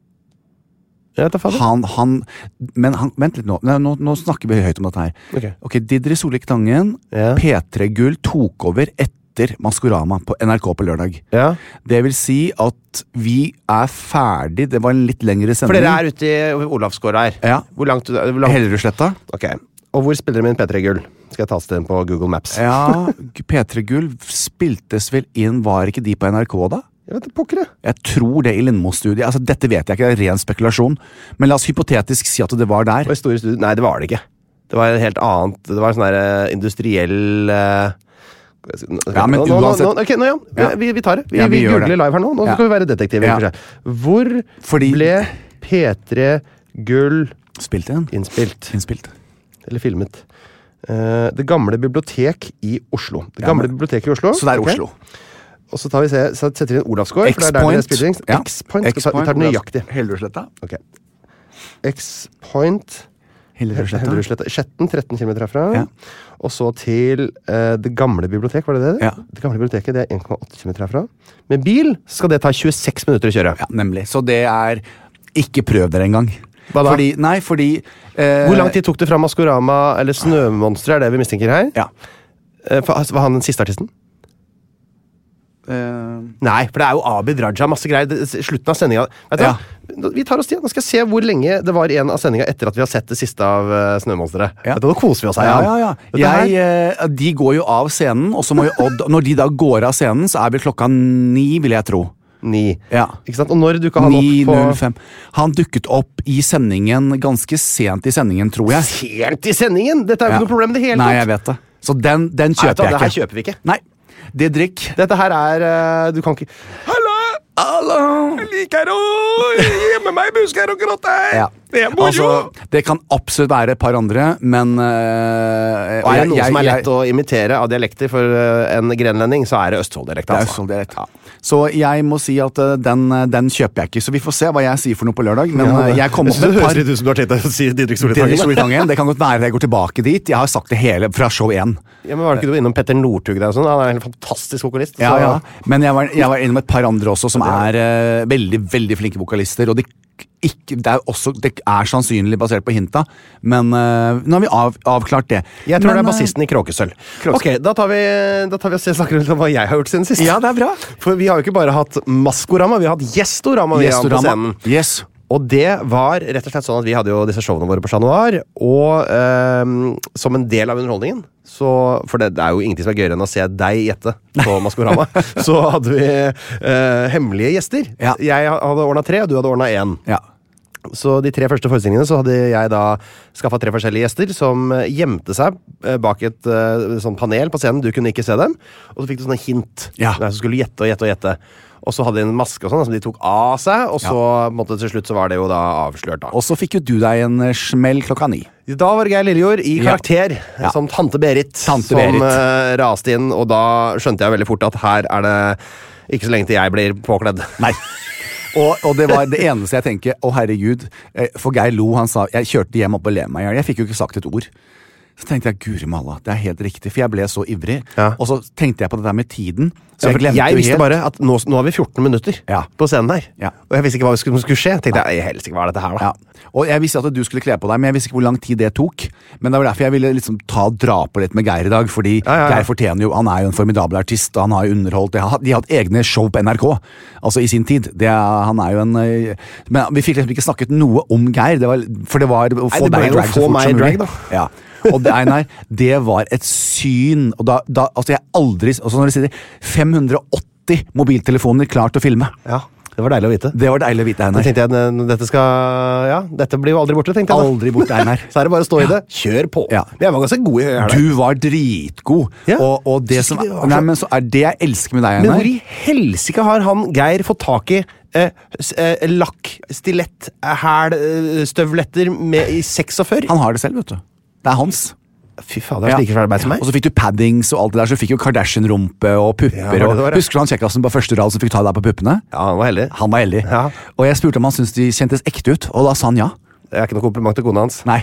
Men vent litt nå snakker vi høyt om dette her. Ok, Didrik Solli Tangen, P3 Gull tok over etter Maskorama på NRK på lørdag. Det vil si at vi ferdig, det var en litt lengre sending. For dere ute i Olavsgård her. Ja. Hvor langt? Hellerudsletta. Ok, og hvor spiller dere min P3 Gull? Skal jeg ta stedet på Google Maps? Ja, P3 Gull spiltes vel inn, var ikke de på NRK da? Jeg vet det, pokker det. Jeg tror det i Lindmo-studiet. Altså, dette vet jeg ikke, det ren spekulasjon. Men la oss hypotetisk si at det var der. Det store studiet. Nei, det var det ikke. Det var helt annet. Det var en sånn der industriell... Ja, men uansett... Ok, vi tar det. Vi googler live her nå. Nå skal vi være detektiver. Hvor ble P3 Gull innspilt? Eller filmet? Det gamle bibliotek i Oslo. Så det Oslo. Og så setter vi inn Olavsgård. X-Point. X-Point. Vi tar det nøyaktig. Hellerudsletta. Ok. X-Point. Hellerudsletta. Skjetten, 13 km herfra. Ja. Og så til det gamle bibliotek, var det det? Ja. Det gamle biblioteket, det 1,8 km herfra. Med bil skal det ta 26 minutter å kjøre. Ja, nemlig. Så det ikke prøv dere en gang. Hva da? Fordi hvor lang tid tok det fra Maskorama eller Snømonster, det vi mistenker her? Ja. Var han den siste artisten? Nei, for det jo Abid Raja, masse greier. Slutten av sendingen. Vet du, vi tar oss tid. Nå skal jeg se hvor lenge det var igjen av sendingen etter at vi har sett det siste av Snømonsteret. Nå koser vi oss her. De går jo av scenen, og så må jo Odd, når de da går av scenen, så vi klokka 9, vil jeg tro. 9. Ja. Ikke sant? Og når dukket han opp på... 9:05. Han dukket opp i sendingen, ganske sent i sendingen, tror jeg. Sent i sendingen? Dette jo ikke noe problem det hele tatt. Nei, jeg vet det. Så den kjøper jeg ikke. Det her kjøper vi ikke. Nei. Det drikk. Dette her du kan ikke... Hallo! Jeg liker å gjemme meg i busker og grotter! Ja. Det moro! Altså, det kan absolutt være et par andre, men... og det noe som lett å imitere av dialekter for en grenlending, så det Østfold-dialekt. Det Østfold-dialekt. Ja. Så jeg må si at den kjøper jeg ikke, så vi får se hva jeg sier for noe på lørdag, men jeg kommer opp med et par... Det høres litt ut som du har tenkt å si Didrik Solli Tangen. Det kan godt være at jeg går tilbake dit. Jeg har sagt det hele fra show 1. Ja, men var det ikke du innom Petter Northug der og sånn? Han en fantastisk vokalist. Så... Ja. Men jeg var innom et par andre også som veldig, veldig flinke vokalister, og det sannsynlig basert på hinta, men nå har vi avklart det. Jeg tror det bassisten i Kråkesølv. Ok, da tar vi og snakker om hva jeg har gjort siden sist. Ja, det bra. For vi har jo ikke bare hatt Maskorama, vi har hatt Gjestorama på scenen. Yes. Og det var rett og slett sånn at vi hadde jo disse showene våre på Chat Noir, og som en del av underholdningen, for det jo ingenting som gøyere enn å se deg gjette på Maskorama, så hadde vi hemmelige gjester. Ja. Jeg hadde ordnet 3, og du hadde ordnet 1. Ja. Så de 3 første forestillingene så hadde jeg da skaffet 3 forskjellige gjester som gjemte seg bak et sånn panel på scenen. Du kunne ikke se dem, og så fikk du sånne hint. Ja. Så skulle gjette. Og så hadde de en maske og sånn som de tok av seg, og så til slutt så var det jo da avslørt da. Og så fikk jo du deg en smell klokka 9. Da var Geir Lillejord i karakter som Tante Berit, som raste inn, og da skjønte jeg veldig fort at her det ikke så lenge til jeg blir påkledd. Nei. Og det var det eneste jeg tenker, herregud, for Geir lo, han sa, jeg kjørte hjem opp og le meg, jeg fikk jo ikke sagt et ord. Så tenkte jeg, Guri malla, det helt riktig, for jeg ble så ivrig. Og så tenkte jeg på det der med tiden. Så jeg visste bare at nå har vi 14 minutter på scenen der. Og jeg visste ikke hva som skulle skje. Tenkte jeg helst ikke hva dette her da. Og jeg visste at du skulle kle på deg, men jeg visste ikke hvor lang tid det tok. Men det var derfor jeg ville liksom dra på litt med Geir I dag, fordi Geir fortjener jo, han jo en formidabel artist, og han har jo underholdt. De har hatt egne show på NRK, altså I sin tid. Han jo en... Men vi fikk liksom ikke snakket noe om Geir, for det var å få deg drag så fort som mulig. Ja. Og det var et syn, og da altså jeg aldri, altså når de sier 580 mobiltelefoner klart å filme. Ja, det var deilig å vite. Det var deilig å vite, Einar. Da tenkte jeg, dette blir jo aldri borte, tenkte jeg. Aldri borte, Einar. Så det bare å stå I det. Kjør på. Ja. Men jeg var ganske god I å gjøre det. Du var dritgod. Ja. Og det som nei, men så det jeg elsker med deg, Einar. Men hvor I helsike har han, Geir, fått tak I lakk, stilett, hæl, støvletter I 46? Han har det selv, vet du. Det hans. Fy faen, det like svært arbeid som meg. Og så fikk du paddings og alt det der, så fikk jo Kardashian-rumpe og pupper. Husker du han kjekkassen på første rad som fikk ta deg på puppene? Ja, han var heldig. Han var heldig. Ja. Og jeg spurte om han syntes de kjentes ekte ut, og da sa han ja. Det ikke noe kompliment til kona hans. Nei.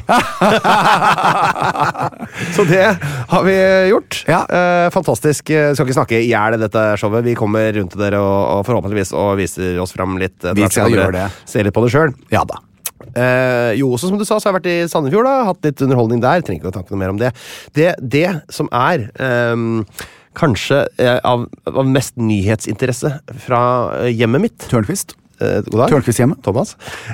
Så det har vi gjort. Ja. Fantastisk. Skal ikke snakke I hjel dette showet. Vi kommer rundt til dere og forhåpentligvis og viser oss frem litt. Vi skal gjøre det. Se litt på det selv. Ja da. Jo, også som du sa, så har jeg vært I Sandefjord da, hatt litt underholdning der, trenger ikke å snakke noe mer om det. Det som kanskje av mest nyhetsinteresse fra hjemmet mitt Tørnquist. God dag. Tørnquist hjemme. Thomas.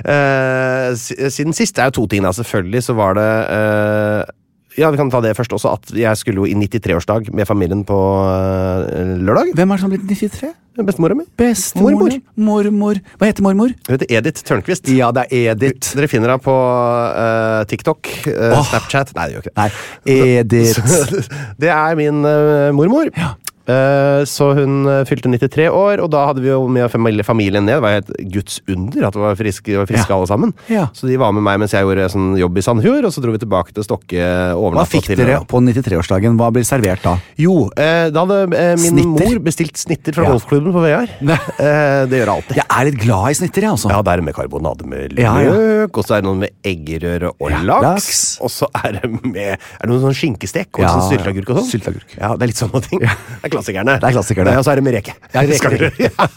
Siden sist jo 2 ting da, selvfølgelig så var det ja, vi kan ta det først også, at jeg skulle jo I 93-årsdag med familien på lørdag. Hvem det som blitt 93? Bestemora mi. Mormor. Hva heter mormor? Hun heter Edith Tørnquist. Ja, det Edith. Dere finner henne på TikTok, Snapchat. Nei, det gjør ikke det. Nei, Edith. Det min mormor. Ja. Så hun fylte 93 år, og da hadde vi jo med familien ned. Det var helt Guds under at det var friske alle sammen. Ja. Så de var med meg mens jeg gjorde sånn jobb I Sandefjord, og så dro vi tilbake til Stokke. Hva fikk dere på 93-årsdagen? Hva ble servert da? Jo, da hadde min mor bestilt snitter fra golfklubben på VR. Det gjør alltid. Jeg litt glad I snitter, jeg altså. Ja, det med karbonade med løk, og så det noen med eggerøre og laks, og så det med noen sånn skinkestek, og sånn sylteagurk og sånn. Sylteagurk. Ja, det litt sånne ting. Klassikerne. Det klassikerne. Og så det med reke. Ja, reke.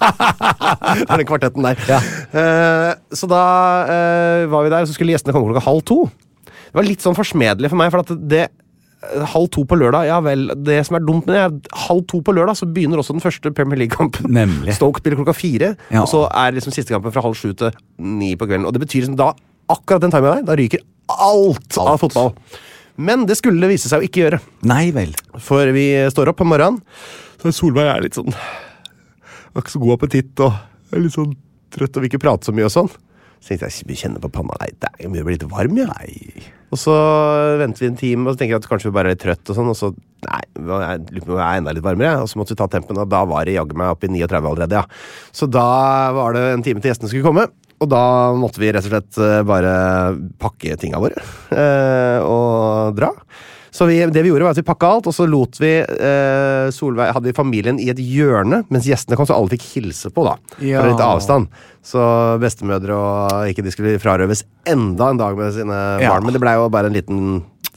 Det den kvartetten der. Ja. Så da var vi der, så skulle gjestene komme 1:30. Det var litt sånn forsmedelig for meg, for at det 1:30 på lørdag, ja vel, det som dumt med det 1:30 på lørdag, så begynner også den første Premier League-kampen. Nemlig. Stoke spiller 4:00, og så liksom siste kampen fra 7:30 til 9 på kvelden, og det betyr liksom da, akkurat den timen der, da ryker alt av fotball. Men det skulle vise seg å ikke gjøre. Nei vel. For vi står opp på morgenen, så Solveig litt sånn, var ikke så god appetitt, og litt sånn trøtt, og vil ikke prate så mye og sånn. Så tenkte jeg, jeg kjenner på panna, nei, det mye blir litt varm, ja. Nei. Og så venter vi en time, og så tenker jeg at kanskje vi bare litt trøtt og sånn, og så, nei, jeg enda litt varmere, og så måtte vi ta tempen, og da var det jagge meg opp I 39 allerede, ja. Så da var det en time til gjestene skulle komme, og da måtte vi rett og slett bare pakke tingene våre og dra. Så det vi gjorde var at vi pakket alt, og så lot vi Solveig, hadde vi familien I et hjørne, mens gjestene kom, så alle fikk hilse på da, for litt avstand. Så bestemødre og ikke de skulle frarøves enda en dag med sine barn, men det ble jo bare en liten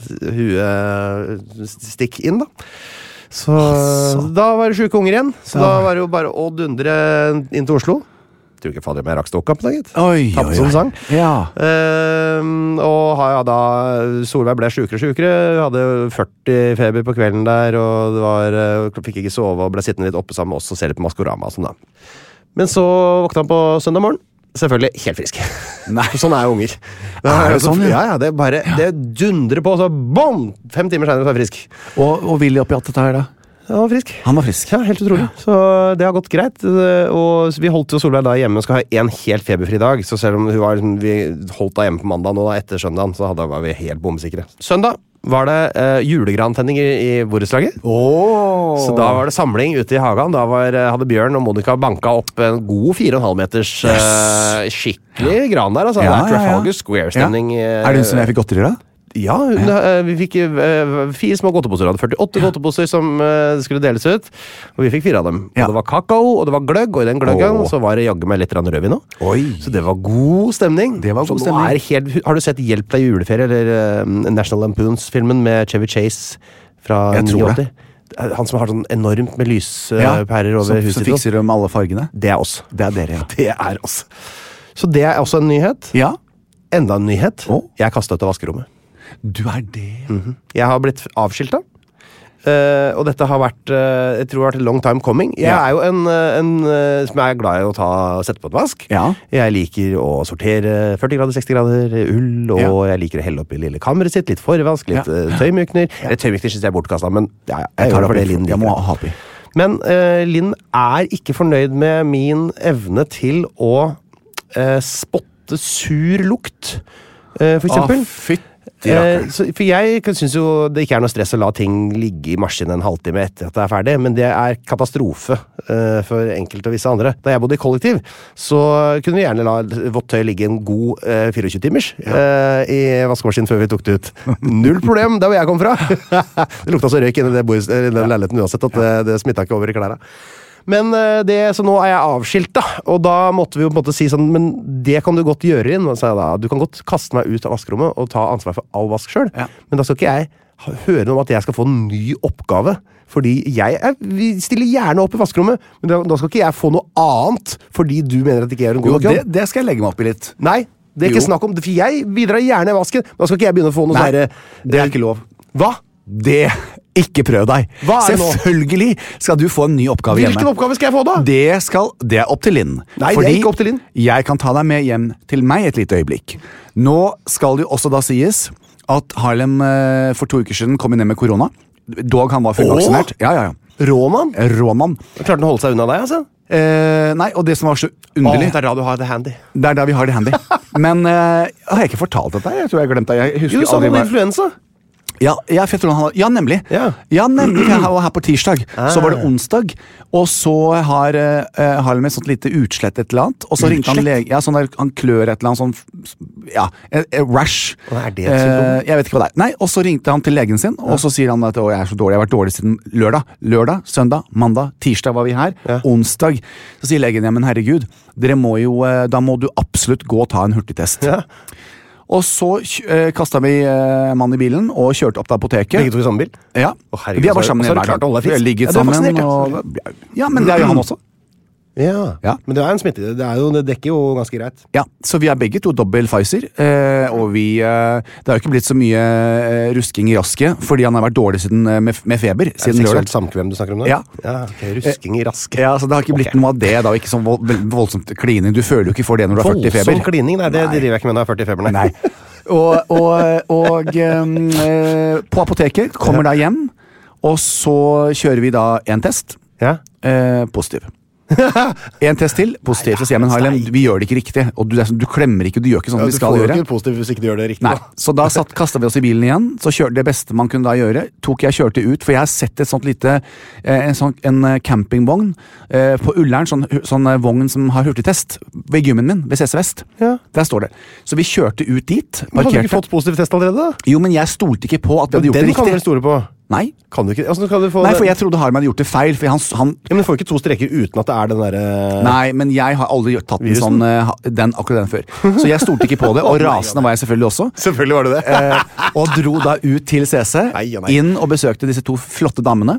huestikk inn da. Så da var det 7 unger igjen, så da var det jo bare å dundre inn til Oslo. Jeg tror ikke fader jeg rakk Stokkamp da, gitt. Tappet som sang. Ja. Og da Solveig ble sjukere, hadde 40 feber på kvelden der, og det var, fikk ikke sove og ble sittende litt oppe sammen med oss og se litt på Maskorama og sånn da. Men så våknet han på søndag morgen, selvfølgelig helt frisk. Nei. Sånn unger. Det sånn? Ja, det bare, det dundrer på, så bom! 5 timer senere så jeg frisk. Og Willy oppi alt dette her da? Han var frisk. Han var frisk. Ja, helt utrolig. Så det har gått greit. Og vi holdt jo Solveig da hjemme og skal ha en helt feberfri dag. Så selv om vi holdt da hjemme på mandag nå da, etter søndagen, så var vi helt bombesikre. Søndag var det julegrantenning I borettslaget. Så da var det samling ute I hagen. Da hadde Bjørn og Monica banka opp en god 4,5 meters skikkelig gran der. Altså. Det Trafalgar Square-stemning. Det den som jeg fikk godteri da? Ja, vi fikk 4 små godteposer. Hadde 48 godteposer som skulle deles ut. Og vi fikk 4 av dem. Og det var kakao, og det var gløgg, og i den gløggen så var det jaggu meg litt rødvin også. Så det var god stemning. Har du sett Hjelp deg juleferie, eller National Lampoons-filmen med Chevy Chase fra 89? Han som har sånn enormt med lyspærer over huset. Så fikser de alle fargene. Det er oss. Det er dere, ja. Det er oss. Så det er også en nyhet. Ja. Enda en nyhet. Jeg er kastet ut av vaskerommet. Du er det. Jeg har blitt avskiltet. Og dette har vært jeg tror det har vært en long time coming. Jeg er jo en som er glad i å sette på et vask. Jeg liker å sortere 40 grader, 60 grader ull, og jeg liker å helle opp i lille kammeret sitt, litt forvask, litt tøymykner. Tøymykner synes jeg er bortkastet, men jeg gjør det for det Linn liker. Jeg må ha oppi. Men Linn er ikke fornøyd med min evne til å spotte sur lukt, for eksempel. For jeg synes jo det ikke er noe stress å la ting ligge i maskinen en halvtime etter at det er ferdig, men det er katastrofe for enkelte og visse andre. Da jeg bodde i kollektiv, så kunne vi gjerne la vått tøy ligge en god 24 timers i vaskemaskinen før vi tok det ut. Null problem, der hvor jeg kom fra. Det lukta så røyk inni den leiligheten uansett at det smittet ikke over i klærne. Men så nå er jeg avskilt da, og da måtte vi jo på en måte si sånn, men det kan du godt gjøre inn, sa jeg da. Du kan godt kaste meg ut av vaskerommet og ta ansvar for all vask selv, men da skal ikke jeg høre noe om at jeg skal få en ny oppgave, fordi vi stiller gjerne opp i vaskerommet, men da skal ikke jeg få noe annet, fordi du mener at ikke jeg gjør en god jobb. Det skal jeg legge meg opp i litt. Nei, det er ikke snakk om det, for jeg bidrar gjerne i vasken, men da skal ikke jeg begynne å få noe sånn. Det er ikke lov. Hva? Ikke prøv deg. Selvfølgelig skal du få en ny oppgave hjemme. Hvilken oppgave skal jeg få da? Det er opp til Linn. Nei, det er ikke opp til Linn. Jeg kan ta deg med hjem til meg et lite øyeblikk. Nå skal det jo også da sies at Harlem for 2 uker siden kom inn med korona. Dog han var fullvaksinert. Ja. Råman? Klarte han å holde seg unna deg, altså? Nei, og det som var så underlig det er da du har det handy. Det er da vi har det handy. Men jeg har ikke fortalt dette. Jeg tror jeg glemte det. Jo, sa han influensa? Ja, for jeg tror nemlig. Nemlig, jeg var her på tirsdag. Så var det onsdag, og så har Harlem et sånt lite utslett et eller annet, og så ringte han lege. Ja, sånn der, han klør et eller annet sånn, rash. Hva er det et symptom? Jeg vet ikke hva det er. Nei, og så ringte han til legen sin, og så sier han at jeg er så dårlig, jeg har vært dårlig siden lørdag, søndag, mandag, tirsdag var vi her, onsdag. Så sier legen, men herregud, da må du absolutt gå og ta en hurtigtest. Og så kastet vi mannen i bilen og kjørte opp til apoteket. Begge to i samme bil? Ja, vi har vært sammen i en hverdag. Vi har ligget sammen. Men det er jo han også. Ja, men det er en smitte. Det dekker jo ganske greit. Ja, så vi er begge to dobbelt Pfizer, og det har jo ikke blitt så mye rusking i rasket, fordi han har vært dårlig med feber siden lørdag. Seksuelt samkvem du snakker om det? Ja. Okay, rusking i rasket. Ja, så det har ikke blitt noe av det, da, ikke sånn voldsomt klining. Du føler jo ikke for det når du har 40 i feber. Voldsom klining, nei, det driver jeg ikke med når jeg har 40 i feber. Nei. Og på apoteket kommer da hjem, og så kjører vi da en test. Positiv. En test til, positiv. Så sier jeg, men Harlem, vi gjør det ikke riktig. Og du klemmer ikke, du gjør ikke sånn vi skal gjøre. Du får ikke positiv hvis ikke du gjør det riktig. Nei, så da kastet vi oss i bilen igjen. Så det beste man kunne da gjøre, kjørte ut, for jeg har sett et sånt lite en campingvogn på Ullern, sånn vogn som har hurtigtest ved gymmen min, ved CC Vest. Der står det. Så vi kjørte ut dit. Men hadde du ikke fått positiv test allerede da? Jo, men jeg stolte ikke på at vi hadde gjort det riktig. Den kan dere stole på. Nei. Kan du ikke? Skal du få Nei, for jeg trodde Harman hadde gjort det feil. For han men du får ikke 2 streker uten at det er den der Nei, men jeg har aldri tatt akkurat den før. Så jeg stolte ikke på det, og rasende var jeg selvfølgelig også. Selvfølgelig var det det. Og dro da ut til CC, inn og besøkte disse 2 flotte damene.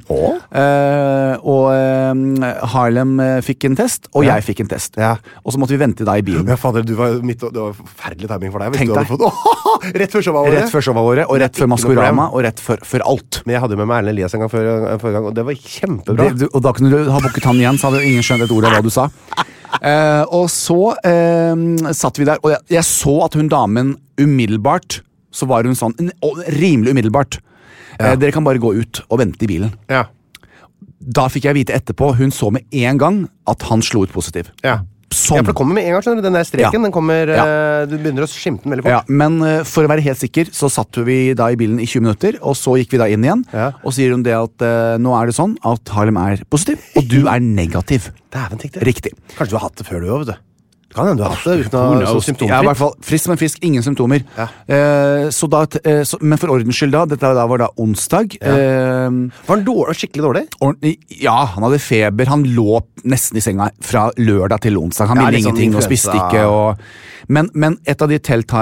Og Harlem fikk en test, og jeg fikk en test. Og så måtte vi vente da i bilen. Ja, fader, det var forferdelig timing for deg. Tenk deg. Rett før showet våre. Rett før showet våre, og rett før Maskorama, og rett før alt. Men jeg hadde med meg Erlend Elias en gang før gang, og det var kjempebra. Og da kunne du ha bukket han igjen, så hadde ingen skjønt et ord av hva du sa. Og så satt vi der, og jeg så at hun damen umiddelbart, så var hun sånn, rimelig umiddelbart. Dere kan bare gå ut og vente i bilen. Da fikk jeg vite etterpå, hun så med en gang at han slo ut positiv. Sånn. Ja, for det kommer med en gang, skjønner du. Den der streken, den kommer, du begynner å skimte den veldig fort. Ja, men for å være helt sikker, så satt vi da i bilen i 20 minutter, og så gikk vi da inn igjen, og sier hun det at nå er det sånn at Harlem er positiv, og du er negativ. Dæven, tenk det. Riktig. Kanskje du har hatt det før du også, vet du. Kan hende du har hatt det uten å så symptomfritt. Ja, i hvert fall frisk, men frisk, ingen symptomer. Ja. Men for ordens skyld dette var da onsdag. Var han skikkelig dårlig? Ja, han hadde feber. Han lå nesten i senga fra lørdag til onsdag. Han ville ingenting og spiste ikke. Men et av de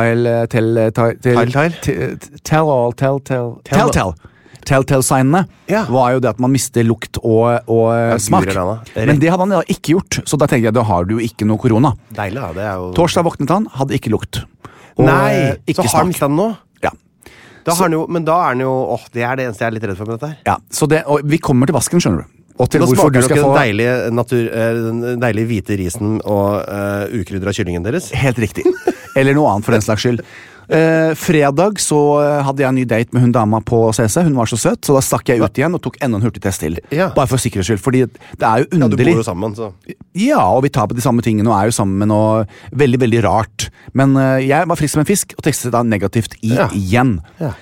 telltale-signene var jo det at man mister lukt og smak. Men det hadde han da ikke gjort, så da tenker jeg, da har du jo ikke noe korona. Deilig, da. Det er jo... Torsdag våknet han, hadde ikke lukt. Nei, ikke så har han mistet den nå? Ja. Men da er han jo... det er det eneste jeg er litt redd for med dette her. Ja, og vi kommer til vasken, skjønner du. Og til da hvorfor du skal få... den deilige hvite risen og ukrydder av kyllingen deres. Helt riktig. Eller noe annet for den slags skyld. Fredag så hadde jeg en ny date med hun dama på CC. Hun var så søt, så da stakk jeg ut igjen og tok enda en hurtigtest til. Bare for sikkerhets skyld, fordi det er jo underlig. Ja, du bor jo sammen, så. Ja, og vi tar på de samme tingene og er jo sammen med noe veldig, veldig rart. Men jeg var frisk som en fisk og tekstet da negativt igjen. Ja.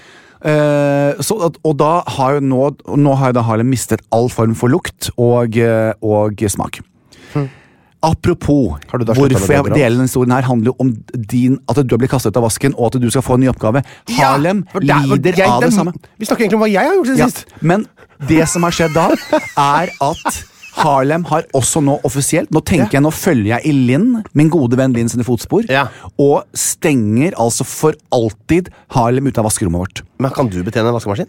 Og da har jo nå har jeg da Harlem mistet all form for lukt og smak. Apropos, hvorfor jeg deler denne historien her handler jo om at du har blitt kastet ut av vasken, og at du skal få en ny oppgave. Harlem lider av det samme. Vi snakker egentlig om hva jeg har gjort siden sist. Men det som har skjedd da, er at Harlem har også nå offisielt, nå følger jeg i Linn, min gode venn Linn sine fotspor, og stenger altså for alltid Harlem ut av vaskerommet vårt. Men kan du betjene en vaskemaskin?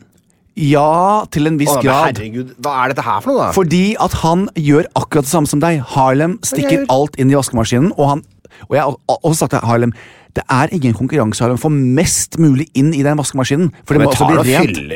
Ja, til en viss grad. Herregud, hva er dette her for noe da? Fordi at han gjør akkurat det samme som deg. Harlem stikker alt inn i vaskemaskinen, og jeg har også sagt til Harlem, det er ingen konkurranse, Harlem, for mest mulig inn i den vaskemaskinen. For det må også bli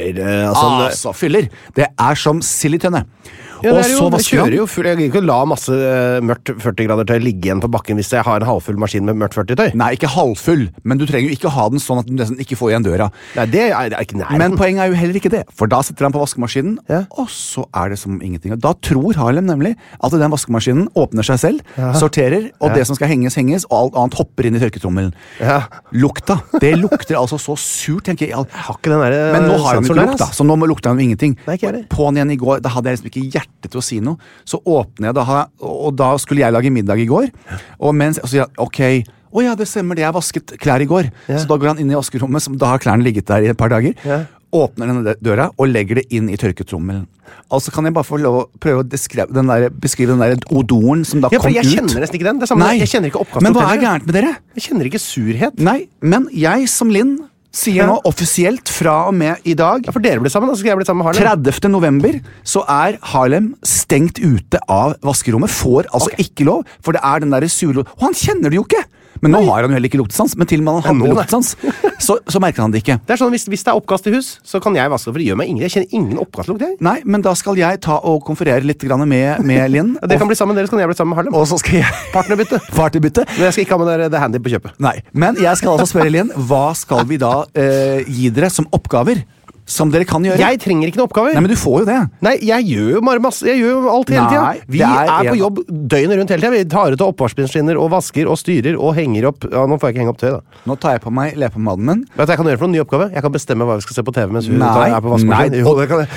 rent. Fyller. Det er som sildetønne. Ja, jeg kjører jo full. Jeg kan ikke la masse mørkt 40 grader tøy ligge igjen på bakken hvis jeg har en halvfull maskin med mørkt 40 tøy. Nei, ikke halvfull, men du trenger jo ikke ha den sånn at du nesten ikke får igjen døra. Nei, det er ikke nær. Men poenget er jo heller ikke det, for da sitter han på vaskemaskinen, og så er det som ingenting. Da tror Harlem nemlig at den vaskemaskinen åpner seg selv, sorterer, og det som skal henges, og alt annet hopper inn i tørketrommelen. Lukta, det lukter altså så surt, tenker jeg. Har ikke den der men nå har han ikke lukta, så nå lukter han jo ingenting. Nei, ikke det. På'n igjen i går, da hadde jeg liksom ikke hjerte til å si noe, så åpner jeg og da skulle jeg lage middag i går, og så sier jeg, ok, det stemmer, det jeg vasket klær i går, så da går han inn i vaskerommet, da har klærne ligget der i et par dager, åpner denne døra og legger det inn i tørketrommelen. Altså kan jeg bare få lov å prøve å beskrive den der odoren som da kom ut. Jeg kjenner nesten ikke den, det er samme, jeg kjenner ikke oppkast. Men hva er gærent med dere? Jeg kjenner ikke surhet. Nei, men jeg som Linn sier nå offisielt fra og med i dag. Ja, for dere blir sammen, da skal jeg bli sammen med Harlem. 30. november så er Harlem stengt ute av vaskerommet, får altså ikke lov, for det er den der sure, og han kjenner det jo ikke! Men nå har han jo heller ikke luktesans, men til og med han hadde luktesans, så merker han det ikke. Det er sånn, hvis det er oppkast i hus, så kan jeg vaske, for det gjør meg jeg kjenner ingen oppkastlukt, jeg. Nei, men da skal jeg ta og konferere litt med Linn. Dere kan bli sammen, dere så kan jeg bli sammen med Harlem. Og så skal jeg... Partybytte. Men jeg skal ikke ha med det handy på kjøpet. Nei, men jeg skal altså spørre Linn, hva skal vi da gi dere som oppgaver? Som dere kan gjøre. Jeg trenger ikke noen oppgaver. Nei, men du får jo det. Nei, jeg gjør jo bare masse. Jeg gjør jo alt hele tiden. Vi er på jobb døgnet rundt hele tiden. Vi tar ut av oppvaskmaskiner og vasker og styrer og henger opp. Ja, nå får jeg ikke henge opp tøy, da. Nå tar jeg på meg leppepommaden min. Vet du hva jeg kan gjøre for en ny oppgave? Jeg kan bestemme hva vi skal se på TV mens hun er på vaskemaskinen.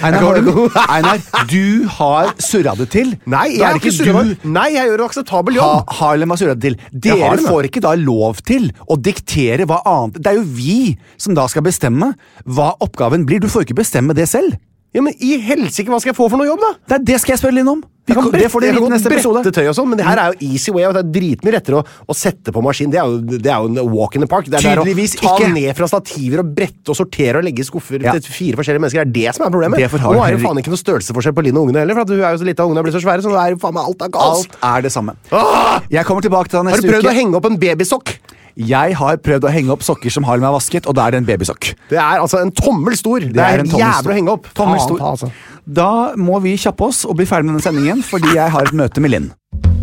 Einar, du har surret det til. Nei, jeg har ikke surret det. Nei, jeg gjør en akseptabel jobb. Harlem har surret det til. Dere får ikke da lov til å diktere hva annet. Det er jo vi som da skal bestemme hva oppgaven blir. Du får ikke bestemme det selv. Ja, men i helsike, hva skal jeg få for noe jobb, da? Det skal jeg spørre Linn om. Det får dere i neste episode. Brette tøy og sånn, men det her er jo easy way. Det er dritmye rettere å sette på maskin. Det er jo en walk in the park. Det er tydeligvis å ta ned fra stativer og brette og sortere og legge i skuffer til 4 forskjellige mennesker. Det er det som er problemet. Nå er det faen ikke noe størrelsesforskjell på Linn og ungene heller, for at hun er jo så lite og ungene blir så svære, så nå er jo faen meg alt galt. Alt er det samme. Jeg kommer tilbake til deg neste uke. Har du prøvd å henge opp en babysokk? Jeg har prøvd å henge opp sokker som Harlem har vasket, og da er det en babysokk. Det er altså en tommel stor. Det er jævlig å henge opp. Tommel stor. Altså. Da må vi kjappe oss og bli ferdig med denne sendingen, fordi jeg har et møte med Linn.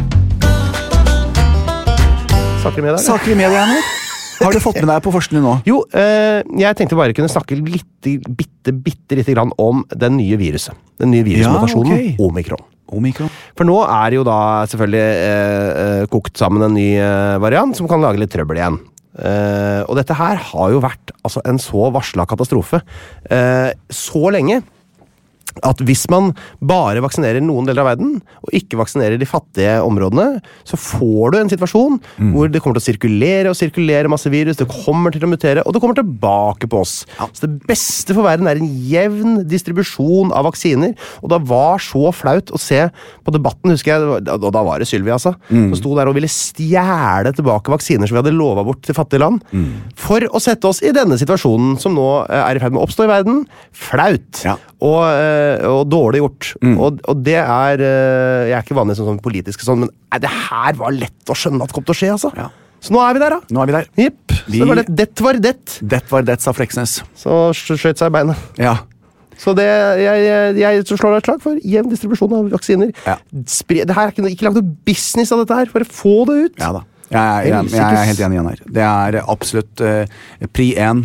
Saker i media, Saker i media, Einar. Har du fått med deg på forskning nå? Jo, jeg tenkte bare kunne snakke bitte lite grann om den nye viruset. Den nye virusmutasjonen, Omikron. For nå er jo da selvfølgelig kokt sammen en ny variant som kan lage litt trøbbel igjen. Og dette her har jo vært altså, en så varslet katastrofe så lenge at hvis man bare vaksinerer noen deler av verden, og ikke vaksinerer de fattige områdene, så får du en situasjon hvor det kommer til å sirkulere masse virus, det kommer til å mutere, og det kommer tilbake på oss. Så det beste for verden en jevn distribusjon av vaksiner, og det var så flaut å se på debatten, husker jeg, og da var det Sylvia, altså, som sto der og ville stjæle tilbake vaksiner som vi hadde lovet bort til fattige land, for å sette oss i denne situasjonen som nå i ferd med å oppstå i verden. Flaut. Og dårlig gjort. Og det jeg ikke vanlig sånn politisk sånn, men det her var lett å skjønne at det kom til å skje, altså. Så nå vi der, da. Nå vi der. Jepp. Så var det var det. Det var det, sa Fleksnes. Så skjøt seg i beinet. Ja. Så jeg slår et slag for jevn distribusjon av vaksiner. Det her ikke lagt noe business av dette her, bare få det ut. Ja da. Jeg helt enig igjen her. Det absolutt pri 1,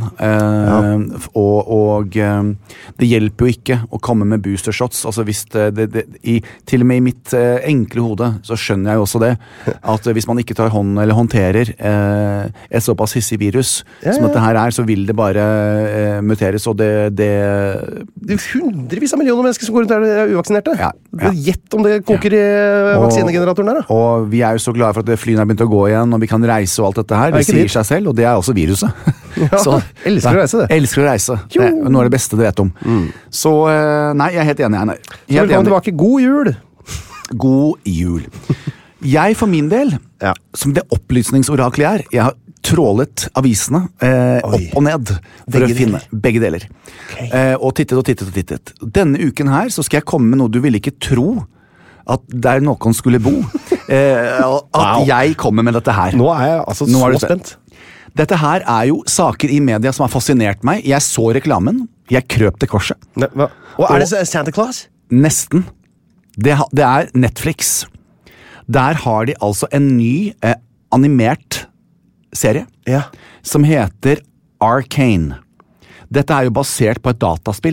og det hjelper jo ikke å komme med booster shots. Altså hvis til og med i mitt enkle hode så skjønner jeg jo også det, at hvis man ikke tar hånd eller håndterer et såpass hissig virus som dette her så vil det bare muteres, og det er hundrevis av millioner mennesker som går rundt der uvaksinerte. Gjett om det koker i vaksinegeneratoren der, da. Og vi jo så glade for at flyene begynt å gå igjen, og vi kan reise og alt dette her. Det sier seg selv, og det også viruset. Så, elsker å reise det. Elsker å reise. Det noe av det beste du vet om. Så, nei, jeg helt enig. Så velkommen tilbake. God jul! God jul. Jeg for min del, som det opplysningsoraklet jeg har trålet avisene opp og ned for å finne begge deler. Og tittet. Denne uken her så skal jeg komme med noe du vil ikke tro at der noen skulle bo. At jeg kommer med dette her. Nå jeg altså så spent. Dette her jo saker i media som har fascinert meg. Jeg så reklamen. Jeg krøp til korset. Og det Santa Claus? Nesten. Det Netflix. Der har de altså en ny animert serie som heter Arcane. Dette jo basert på et dataspill.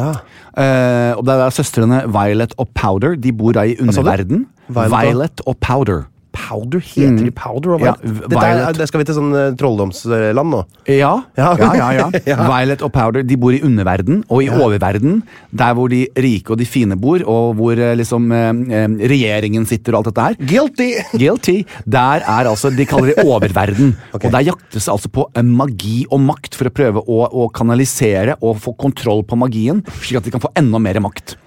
Og det søstrene Violet og Powder. De bor i underverden. Violet og Powder. Powder? Heter de Powder? Det skal vi til sånn trolldomsland nå. Ja. Violet og Powder, de bor i underverden, og i oververden, der hvor de rike og de fine bor, og hvor liksom regjeringen sitter og alt dette her. Guilty. Der altså, de kaller det oververden. Og der jaktes altså på magi og makt for å prøve å kanalisere og få kontroll på magien, slik at de kan få enda mer makt.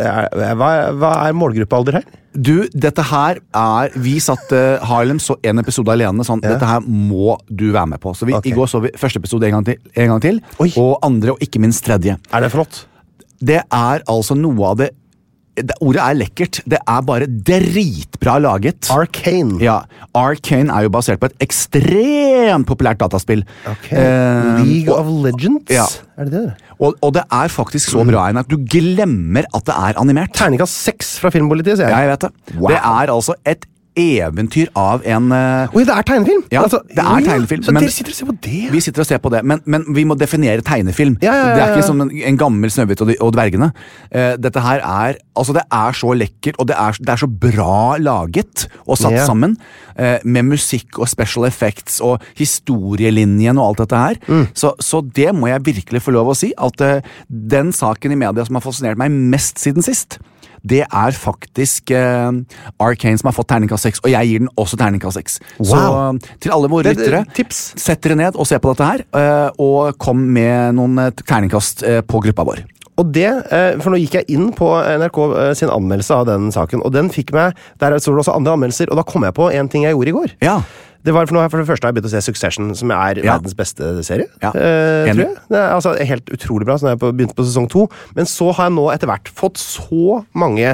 Hva målgruppealder her? Du, dette her vi satt Harlem så en episode alene sånn, dette her må du være med på. Så i går så vi første episode en gang til og andre og ikke minst tredje. Det flott? Det altså noe av det ordet lekkert. Det bare dritbra laget. Arcane. Ja, Arcane jo basert på et ekstremt populært dataspill. League of Legends? Ja. Det det? Og det faktisk så bra at du glemmer at det animert. Terningkast 6 fra Filmpolitiet, sier jeg. Ja, jeg vet det. Wow. Det altså et eventyr av en Oi, det tegnefilm? Ja, altså, det tegnefilm. Så dere sitter og ser på det? Vi sitter og ser på det, men vi må definere tegnefilm. Det ikke som en gammel Snøhvit og dvergene. Dette her altså det så lekkert, og det så bra laget og satt sammen, med musikk og special effects og historielinjen og alt dette her. Så det må jeg virkelig få lov å si, at den saken i media som har fascinert meg mest siden sist, det faktisk Arcane som har fått terningkast 6, og jeg gir den også terningkast 6. Wow. Så til alle våre lyttere, sett dere ned og se på dette her, og kom med noen terningkast på gruppa vår. Og for nå gikk jeg inn på NRK sin anmeldelse av den saken, og den fikk meg, der så det også andre anmeldelser, og da kom jeg på en ting jeg gjorde i går. Ja. Det var for det første jeg begynt å se Succession, som verdens beste serie, tror jeg. Det altså helt utrolig bra, så jeg begynte på sesong 2. Men så har jeg nå etter hvert fått så mange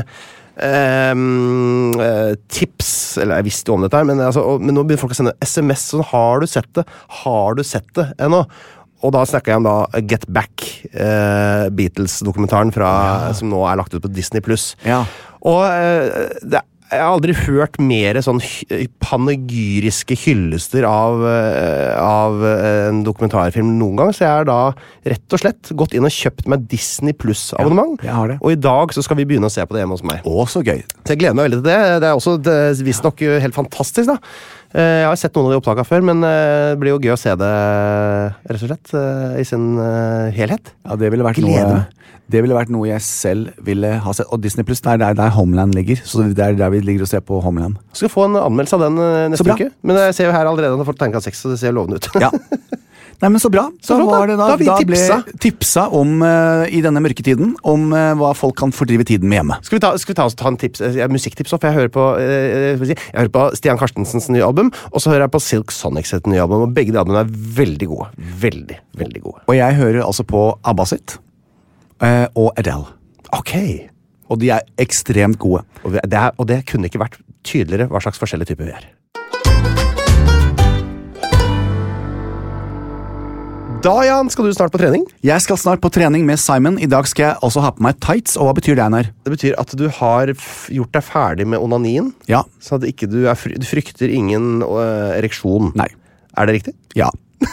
tips, eller jeg visste jo om dette her, men nå begynner folk å sende SMS, sånn, har du sett det ennå? Og da snakker jeg om Get Back, Beatles-dokumentaren som nå lagt ut på Disney+. Ja. Og jeg har aldri hørt mer sånn panegyriske hyllester av en dokumentarfilm noen gang, så jeg har da rett og slett gått inn og kjøpt meg Disney Plus-abonnement, og i dag så skal vi begynne å se på det hjemme hos meg. Så gøy. Så jeg gleder meg veldig til det. Det også visst nok helt fantastisk da. Jeg har sett noen av de opptakene før, men det blir jo gøy å se det, rett og slett, i sin helhet. Ja, det ville vært noe jeg selv ville ha sett. Og Disney Plus, det er der Homeland ligger. Så det er der vi ligger og ser på Homeland. Skal få en anmeldelse av den neste uke. Men jeg ser jo her allerede at jeg får terningkast 6, så det ser lovende ut. Ja. Nei, men så bra. Så var det da ble tipsa om, i denne mørketiden, om hva folk kan fordrive tiden med hjemme. Skal vi ta en musikktips opp? Jeg hører på Stian Karstensens nye album, og så hører jeg på Silk Sonics sitt nye album, og begge de albumene er veldig gode. Veldig, veldig gode. Og jeg hører altså på ABBA sitt, og Adele. Ok. Og de er ekstremt gode. Og det kunne ikke vært tydeligere hva slags forskjellige typer vi er. Da, Jan, skal du snart på trening? Jeg skal snart på trening med Simon. I dag skal jeg også ha på meg tights. Og hva betyr det, Einar? Det betyr at du har gjort deg ferdig med onanien. Ja. Så at ikke du frykter ingen ereksjon. Nei. Er det riktig? Ja.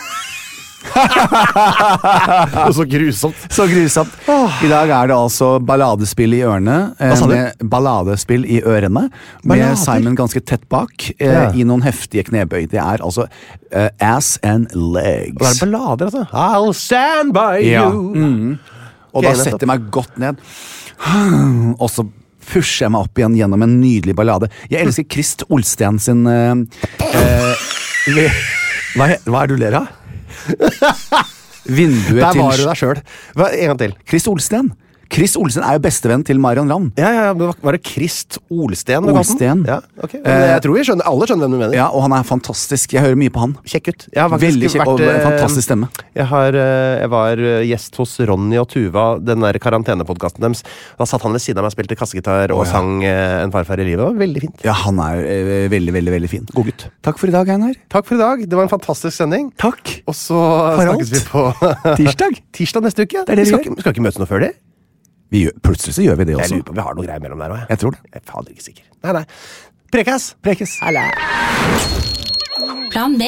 Så grusomt. Så grusomt. I dag er det altså balladespill i ørene. Balladespill i ørene. Med Simon ganske tett bak, i noen heftige knebøy. Det er altså ass and legs. Det er ballader, altså. I'll stand by you. Og da setter jeg meg godt ned. Og så pusher jeg meg opp igjen gjennom en nydelig ballade. Jeg elsker Krist Olsten sin Hva er det du ler av? Vinduet der var du deg selv. En gang til. Krist Olsten. Krist Olsen er jo bestevenn til Marion Ravn. Ja, var det Krist Olsten? Olsten. Ja, ok. Jeg tror alle skjønner hvem du mener. Ja, og han er fantastisk. Jeg hører mye på han. Kjekk ut. Veldig kjekk og fantastisk stemme. Jeg var gjest hos Ronny og Tuva, den der karantenepodcasten deres. Da satt han ved siden av meg og spilte kassegitar og sang En farfar i livet. Det var veldig fint. Ja, han er veldig, veldig, veldig fin. God gutt. Takk for i dag, Einar. Takk for i dag. Det var en fantastisk sending. Takk. Og så snakkes vi på Tirsdag neste uke. Det vi skal ikke møtes noe før det. Plutselig så gjør vi det også. Jeg lurer på om vi har noe greier mellom der også. Jeg tror det. Jeg er fader ikke sikker. Nei. Prekes. Halla. Plan B.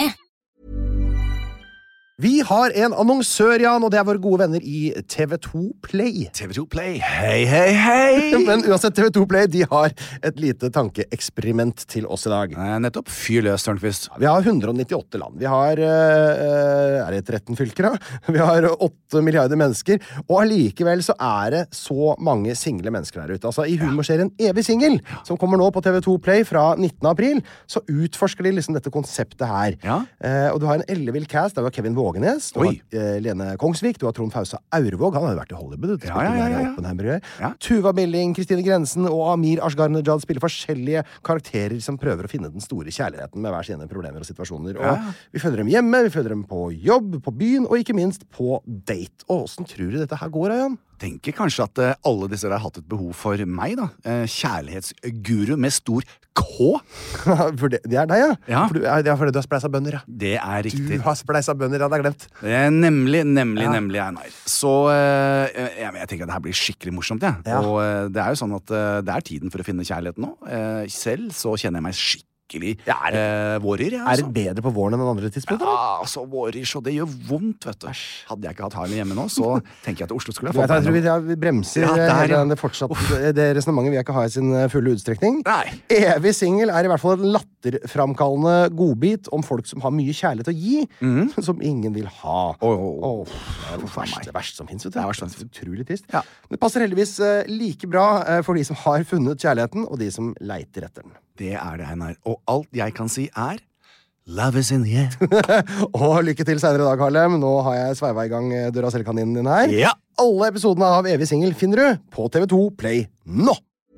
Vi har en annonsør, Jan, og det er våre gode venner i TV2 Play. TV2 Play. Hei. Men uansett, TV2 Play, de har et lite tankeeksperiment til oss i dag. Nettopp. Fyr løs, Tørnqvist. Vi har 198 land. Vi har, er det 13 fylker da? Vi har 8 milliarder mennesker, og allikevel så er det så mange single mennesker der ute. Altså, i humorserien Evig Single, som kommer nå på TV2 Play fra 19. april, så utforsker de liksom dette konseptet her. Ja. Og du har en ellevill cast, der var Kevin Vågenes, du har Lene Kongsvik, du har Trond Fausa Aurvåg, han har jo vært i Hollywood. Ja. Tuva Billing, Kristine Grensen og Amir Ashgar-Najad spiller forskjellige karakterer som prøver å finne den store kjærligheten med hver sine problemer og situasjoner. Og vi følger dem hjemme, vi følger dem på jobb, på byen, og ikke minst på date. Og hvordan tror du dette her går, Jan? Tenker kanskje at alle disse har hatt et behov for meg, da. Kjærlighetsguru med stor K. For det er deg, ja? Ja. Det er fordi du har spleisa bønder, ja. Det er riktig. Du har spleisa bønder, jeg hadde glemt. Nemlig, Einar. Så jeg tenker at det her blir skikkelig morsomt, jeg. Ja. Og det er jo sånn at det er tiden for å finne kjærligheten nå. Selv så kjenner jeg meg skikkelig vårer. Er det bedre på våren enn andre tidspunkter? Ja, altså vårer, så det gjør vondt, vet du. Hadde jeg ikke hatt Harley hjemme nå, så tenker jeg at Oslo skulle ha fått meg. Jeg tror vi bremser det fortsatt. Det resonnementet vil jeg ikke ha i sin fulle utstrekning. Nei. Evig Single er i hvert fall en latterframkallende godbit om folk som har mye kjærlighet å gi, som ingen vil ha. Det er det verste som finnes, vet du. Det er utrolig trist. Ja. Det passer heldigvis like bra for de som har funnet kjærligheten, og de som leiter etter den. Det er det, Einar. Og alt jeg kan si er love is in the air. Og lykke til senere i dag, Harlem. Nå har jeg sveiva i gang Duracell-kaninen din her. Ja. Alle episodene av Evig Single finner du på TV2 Play nå!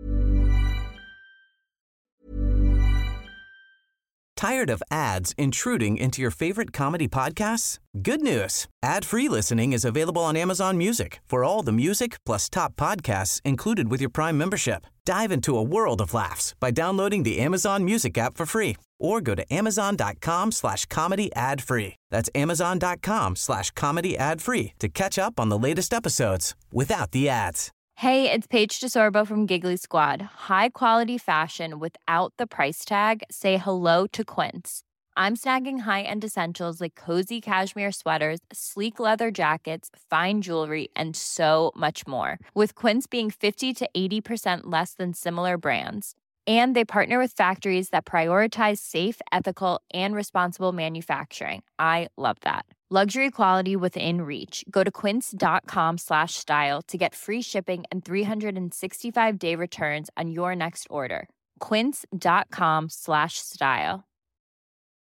Tired of ads intruding into your favorite comedy podcasts? Good news! Ad-free listening is available on Amazon Music for all the music plus top podcasts included with your Prime membership. Dive into a world of laughs by downloading the Amazon Music app for free or go to amazon.com/comedy ad-free. That's amazon.com/comedy ad-free to catch up on the latest episodes without the ads. Hey, it's Paige DeSorbo from Giggly Squad. High quality fashion without the price tag. Say hello to Quince. I'm snagging high-end essentials like cozy cashmere sweaters, sleek leather jackets, fine jewelry, and so much more. With Quince being 50 to 80% less than similar brands. And they partner with factories that prioritize safe, ethical, and responsible manufacturing. I love that. Luxury quality within reach. Go to quince.com/style to get free shipping and 365-day returns on your next order. Quince.com/style.